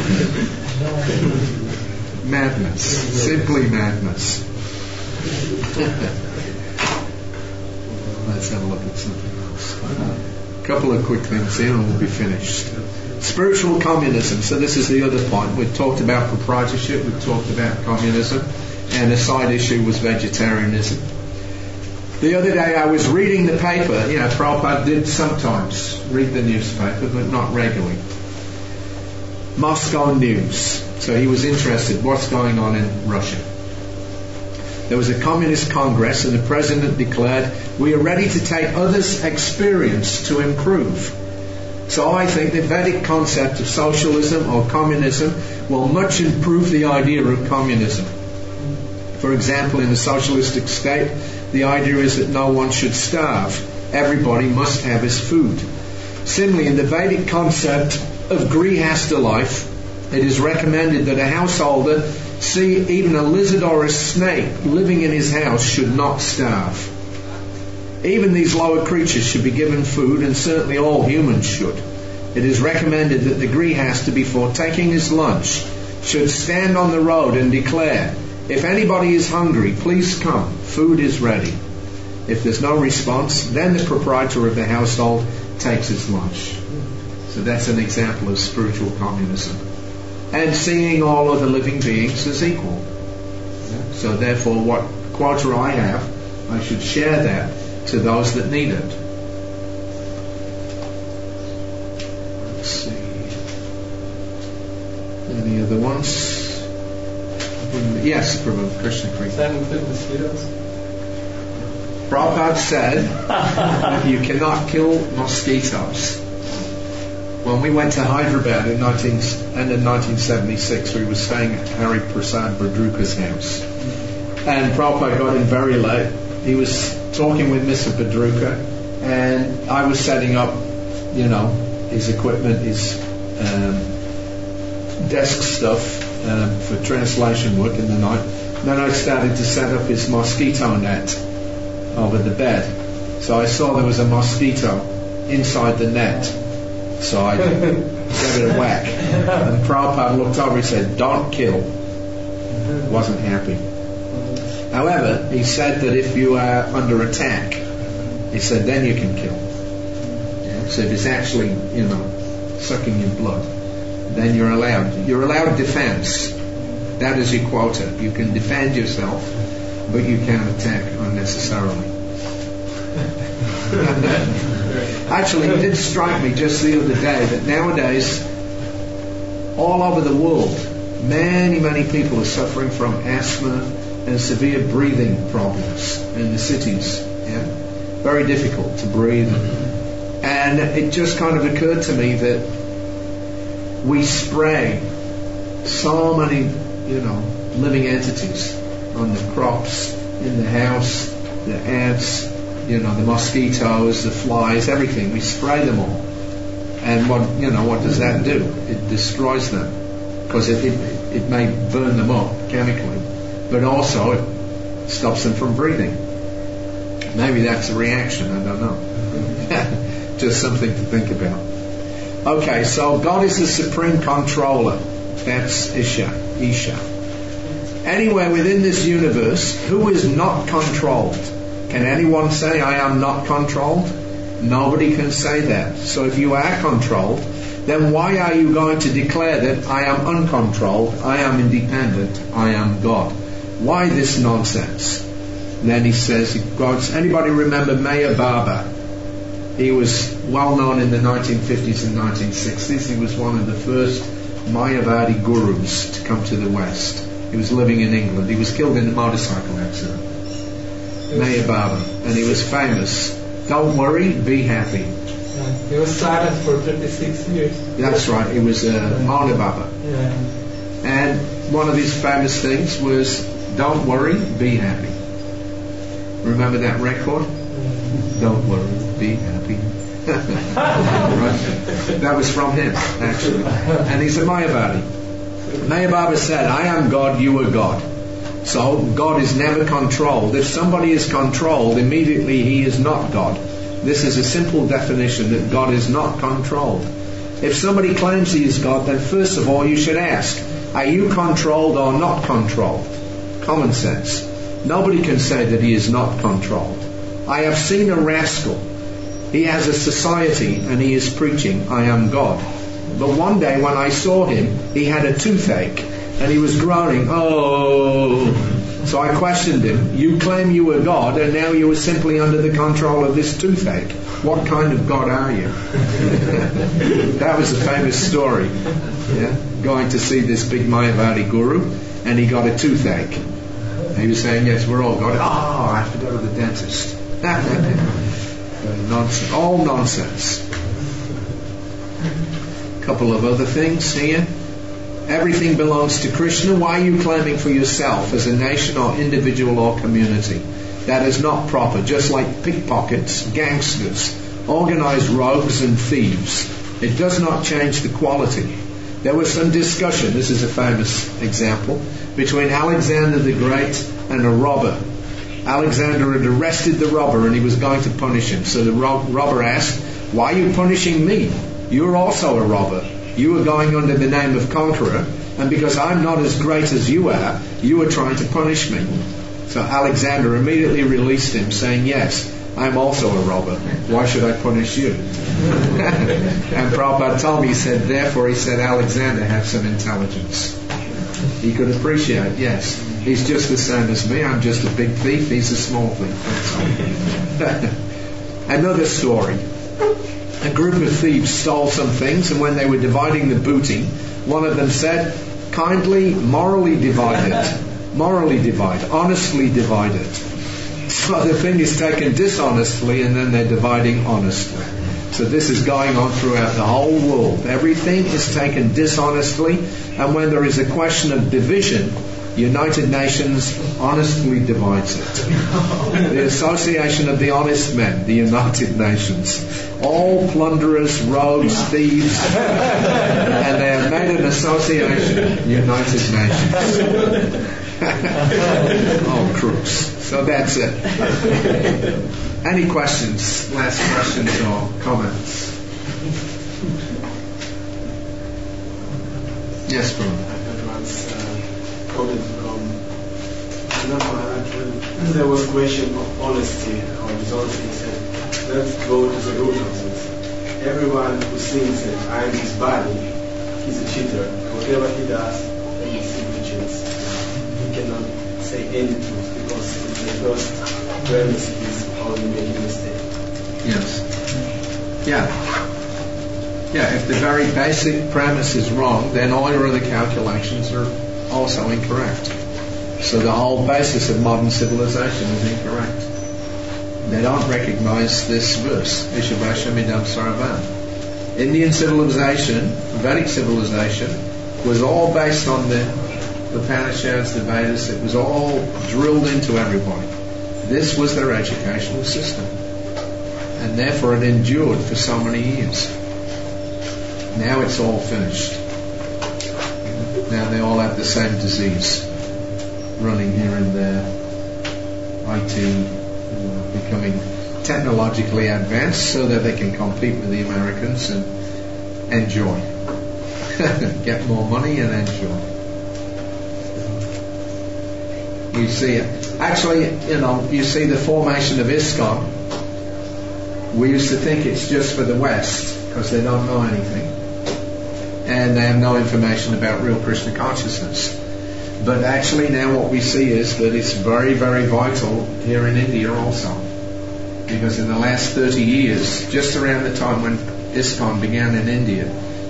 Madness. Simply madness. Let's have a look at something else. A couple of quick things here and we'll be finished. Spiritual communism. So this is the other point. We've talked about proprietorship, we've talked about communism, and a side issue was vegetarianism. The other day I was reading the paper. Prabhupada did sometimes read the newspaper, but not regularly. Moscow News. So he was interested what's going on in Russia. There was a communist congress and the president declared, "We are ready to take others' experience to improve." So I think the Vedic concept of socialism or communism will much improve the idea of communism. For example, in a socialistic state, the idea is that no one should starve. Everybody must have his food. Similarly, in the Vedic concept of grihastha life, it is recommended that a householder see even a lizard or a snake living in his house should not starve. Even these lower creatures should be given food, and certainly all humans should. It is recommended that the grihastha, before taking his lunch, should stand on the road and declare, "If anybody is hungry, please come. Food is ready." If there's no response, then the proprietor of the household takes his lunch. So that's an example of spiritual communism. And seeing all other living beings as equal. So therefore, what quota I have, I should share that to those that need it. Let's see. Any other ones? Yes, Prabhu, Krishna Kriya. Does that include mosquitoes? Prabhupada said that you cannot kill mosquitoes. When we went to Hyderabad in 1976, we were staying at Hari Prasad Bhadruka's house. And Prabhupada got in very late. He was talking with Mr. Bhadruka, and I was setting up, his equipment, his desk stuff for translation work in the night. Then I started to set up his mosquito net over the bed. So I saw there was a mosquito inside the net. So I gave it a whack. And Prabhupada looked over and said, "Don't kill." Wasn't happy. However, he said that if you are under attack, he said, then you can kill. Yeah? So if it's actually, sucking your blood, then you're allowed. You're allowed defense. That is your quota. You can defend yourself, but you can't attack unnecessarily. Actually, it did strike me just the other day that nowadays, all over the world, many people are suffering from asthma and severe breathing problems in the cities. Yeah? Very difficult to breathe. And it just kind of occurred to me that we spray so many, living entities on the crops, in the house, the ants, the mosquitoes, the flies, everything. We spray them all. And what does that do? It destroys them. Because it may burn them up chemically, but also it stops them from breathing. Maybe that's a reaction, I don't know. Just something to think about. Okay, so God is the supreme controller. That's Isha. Anywhere within this universe, who is not controlled? Can anyone say, I am not controlled? Nobody can say that. So if you are controlled, then why are you going to declare that I am uncontrolled, I am independent, I am God? Why this nonsense? And then he says, anybody remember Meher Baba? He was well known in the 1950s and 1960s. He was one of the first Mayavadi gurus to come to the West. He was living in England. He was killed in a motorcycle accident. Meher Baba. And he was famous. Don't worry, be happy. He was silent for 36 years. That's right. He was Mona Baba. Yeah. And one of his famous things was, don't worry, be happy. Remember that record? Don't worry, be happy. Right? That was from him, actually. And he's a Mayavadi. Meher Baba said, I am God, you are God. So God is never controlled. If somebody is controlled, immediately he is not God. This is a simple definition that God is not controlled. If somebody claims he is God, then first of all you should ask, are you controlled or not controlled? Common sense. Nobody can say that he is not controlled. I have seen a rascal. He has a society and he is preaching, I am God. But one day when I saw him, he had a toothache and he was groaning, oh. So I questioned him, you claim you were God and now you are simply under the control of this toothache. What kind of God are you? That was a famous story. Yeah? Going to see this big Mayavadi guru and he got a toothache. He was saying, yes, we're all God. Oh, I have to go to the dentist. Nonsense. All nonsense. A couple of other things here. Everything belongs to Krishna. Why are you claiming for yourself as a nation or individual or community? That is not proper. Just like pickpockets, gangsters, organized rogues and thieves. It does not change the quality. There was some discussion, this is a famous example, between Alexander the Great and a robber. Alexander had arrested the robber and he was going to punish him. So the robber asked, why are you punishing me? You're also a robber. You are going under the name of conqueror, and because I'm not as great as you are trying to punish me. So Alexander immediately released him, saying, yes, I'm also a robber. Why should I punish you? And Prabhupada told me, he said, therefore, he said, Alexander had some intelligence. He could appreciate, yes, he's just the same as me. I'm just a big thief. He's a small thief. That's all. Another story. A group of thieves stole some things, and when they were dividing the booty, one of them said, kindly, morally divide it. Morally divide, honestly divide it. So the thing is taken dishonestly, and then they're dividing honestly. So this is going on throughout the whole world. Everything is taken dishonestly, and when there is a question of division, United Nations honestly divides it. The Association of the Honest Men, the United Nations. All plunderers, rogues, thieves, and they have made an association, United Nations. Oh, crooks. So that's it. Any questions? Last questions or comments? Yes, bro. There was a question of honesty or dishonesty. He said, let's go to the root of this. everyone who thinks that I'm his body is a cheater. Whatever he does, he cheats. He cannot say any truth because it's the first premise is how you make a mistake. Yes. Yeah. Yeah, if the very basic premise is wrong, then all your other calculations are also incorrect. So the whole basis of modern civilization is incorrect. They don't recognize this verse, Ishavasham Idam Sarvam. Indian civilization, Vedic civilization, was all based on the Upanishads, the Vedas. It was all drilled into everybody. This was their educational system. And therefore it endured for so many years. Now it's all finished. Now they all have the same disease running here and there. IT becoming technologically advanced so that they can compete with the Americans and enjoy. Get more money and enjoy. You see it. Actually, you see the formation of ISKCON. We used to think it's just for the West because they don't know anything. And they have no information about real Krishna consciousness. But actually now what we see is that it's very, very vital here in India also. Because in the last 30 years, just around the time when ISKCON began in India,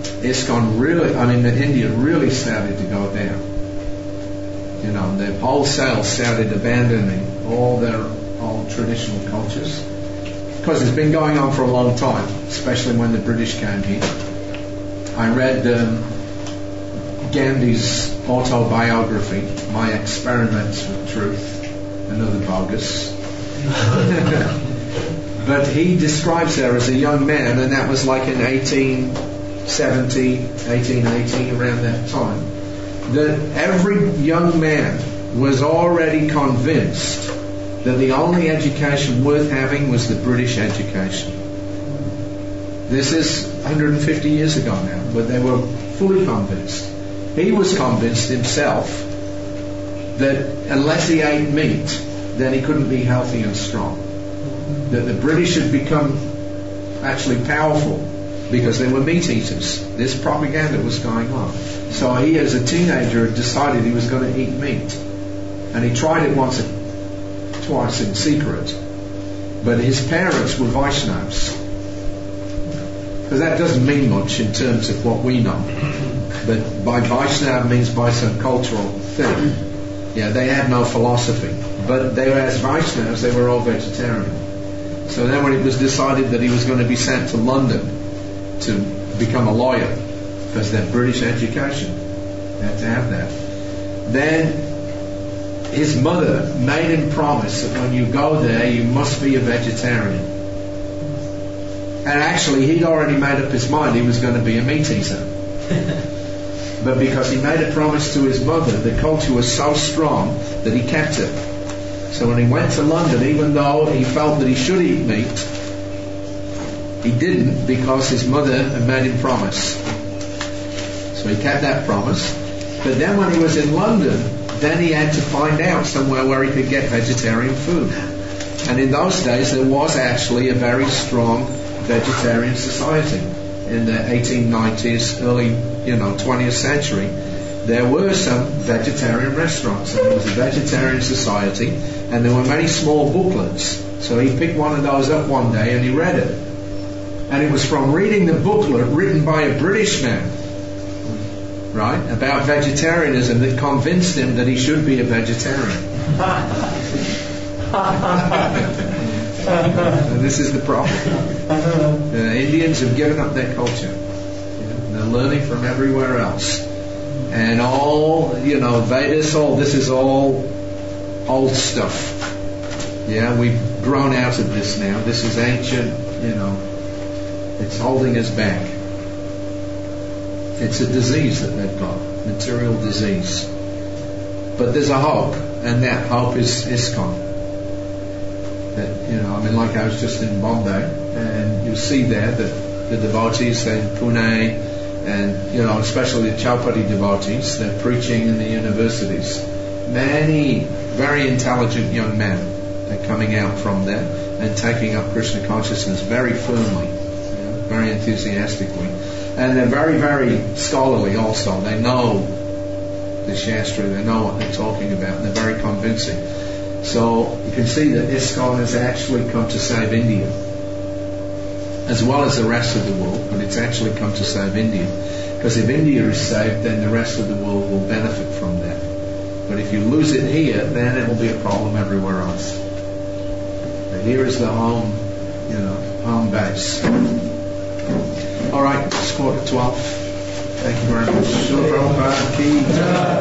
India really started to go down. The wholesale started abandoning all their old traditional cultures. Because it's been going on for a long time, especially when the British came here. I read Gandhi's autobiography, My Experiments with Truth, another bogus. But he describes there as a young man, and that was like in 1870, 1880, around that time, that every young man was already convinced that the only education worth having was the British education. This is 150 years ago now, but they were fully convinced. He was convinced himself that unless he ate meat, then he couldn't be healthy and strong. That the British had become actually powerful because they were meat eaters. This propaganda was going on. So he, as a teenager, had decided he was going to eat meat. And he tried it once or twice in secret. But his parents were Vaishnavas. Because that doesn't mean much in terms of what we know. But by Vaishnava means by some cultural thing. Yeah, they had no philosophy. But they were, as Vaishnavas, they were all vegetarian. So then when it was decided that he was going to be sent to London to become a lawyer, because that British education, they had to have that, then his mother made him promise that when you go there, you must be a vegetarian. And actually, he'd already made up his mind he was going to be a meat eater. But because he made a promise to his mother, the culture was so strong that he kept it. So when he went to London, even though he felt that he should eat meat, he didn't because his mother had made him promise. So he kept that promise. But then when he was in London, then he had to find out somewhere where he could get vegetarian food. And in those days, there was actually a very strong vegetarian society. In the 1890s, early 20th century, there were some vegetarian restaurants, and there was a vegetarian society, and there were many small booklets. So he picked one of those up one day and he read it. And it was from reading the booklet written by a British man, right, about vegetarianism that convinced him that he should be a vegetarian. And this is the problem. The Indians have given up their culture. They're learning from everywhere else. And all, Vedas, this is all old stuff. Yeah, we've grown out of this now. This is ancient, it's holding us back. It's a disease that they've got, material disease. But there's a hope, and that hope is ISKCON. That, like I was just in Bombay, and you'll see there that the devotees in Pune, and especially the Chaupati devotees, they're preaching in the universities. Many very intelligent young men are coming out from there and taking up Krishna consciousness very firmly. very enthusiastically. And they're very, very scholarly also. They know the Shastra, they know what they're talking about, and they're very convincing. So you can see that ISKCON has actually come to save India, as well as the rest of the world, but it's actually come to save India. Because if India is saved, then the rest of the world will benefit from that. But if you lose it here, then it will be a problem everywhere else. But here is the home, home base. All right, it's 12:15. Thank you very much. Srila Prabhupada ki jai.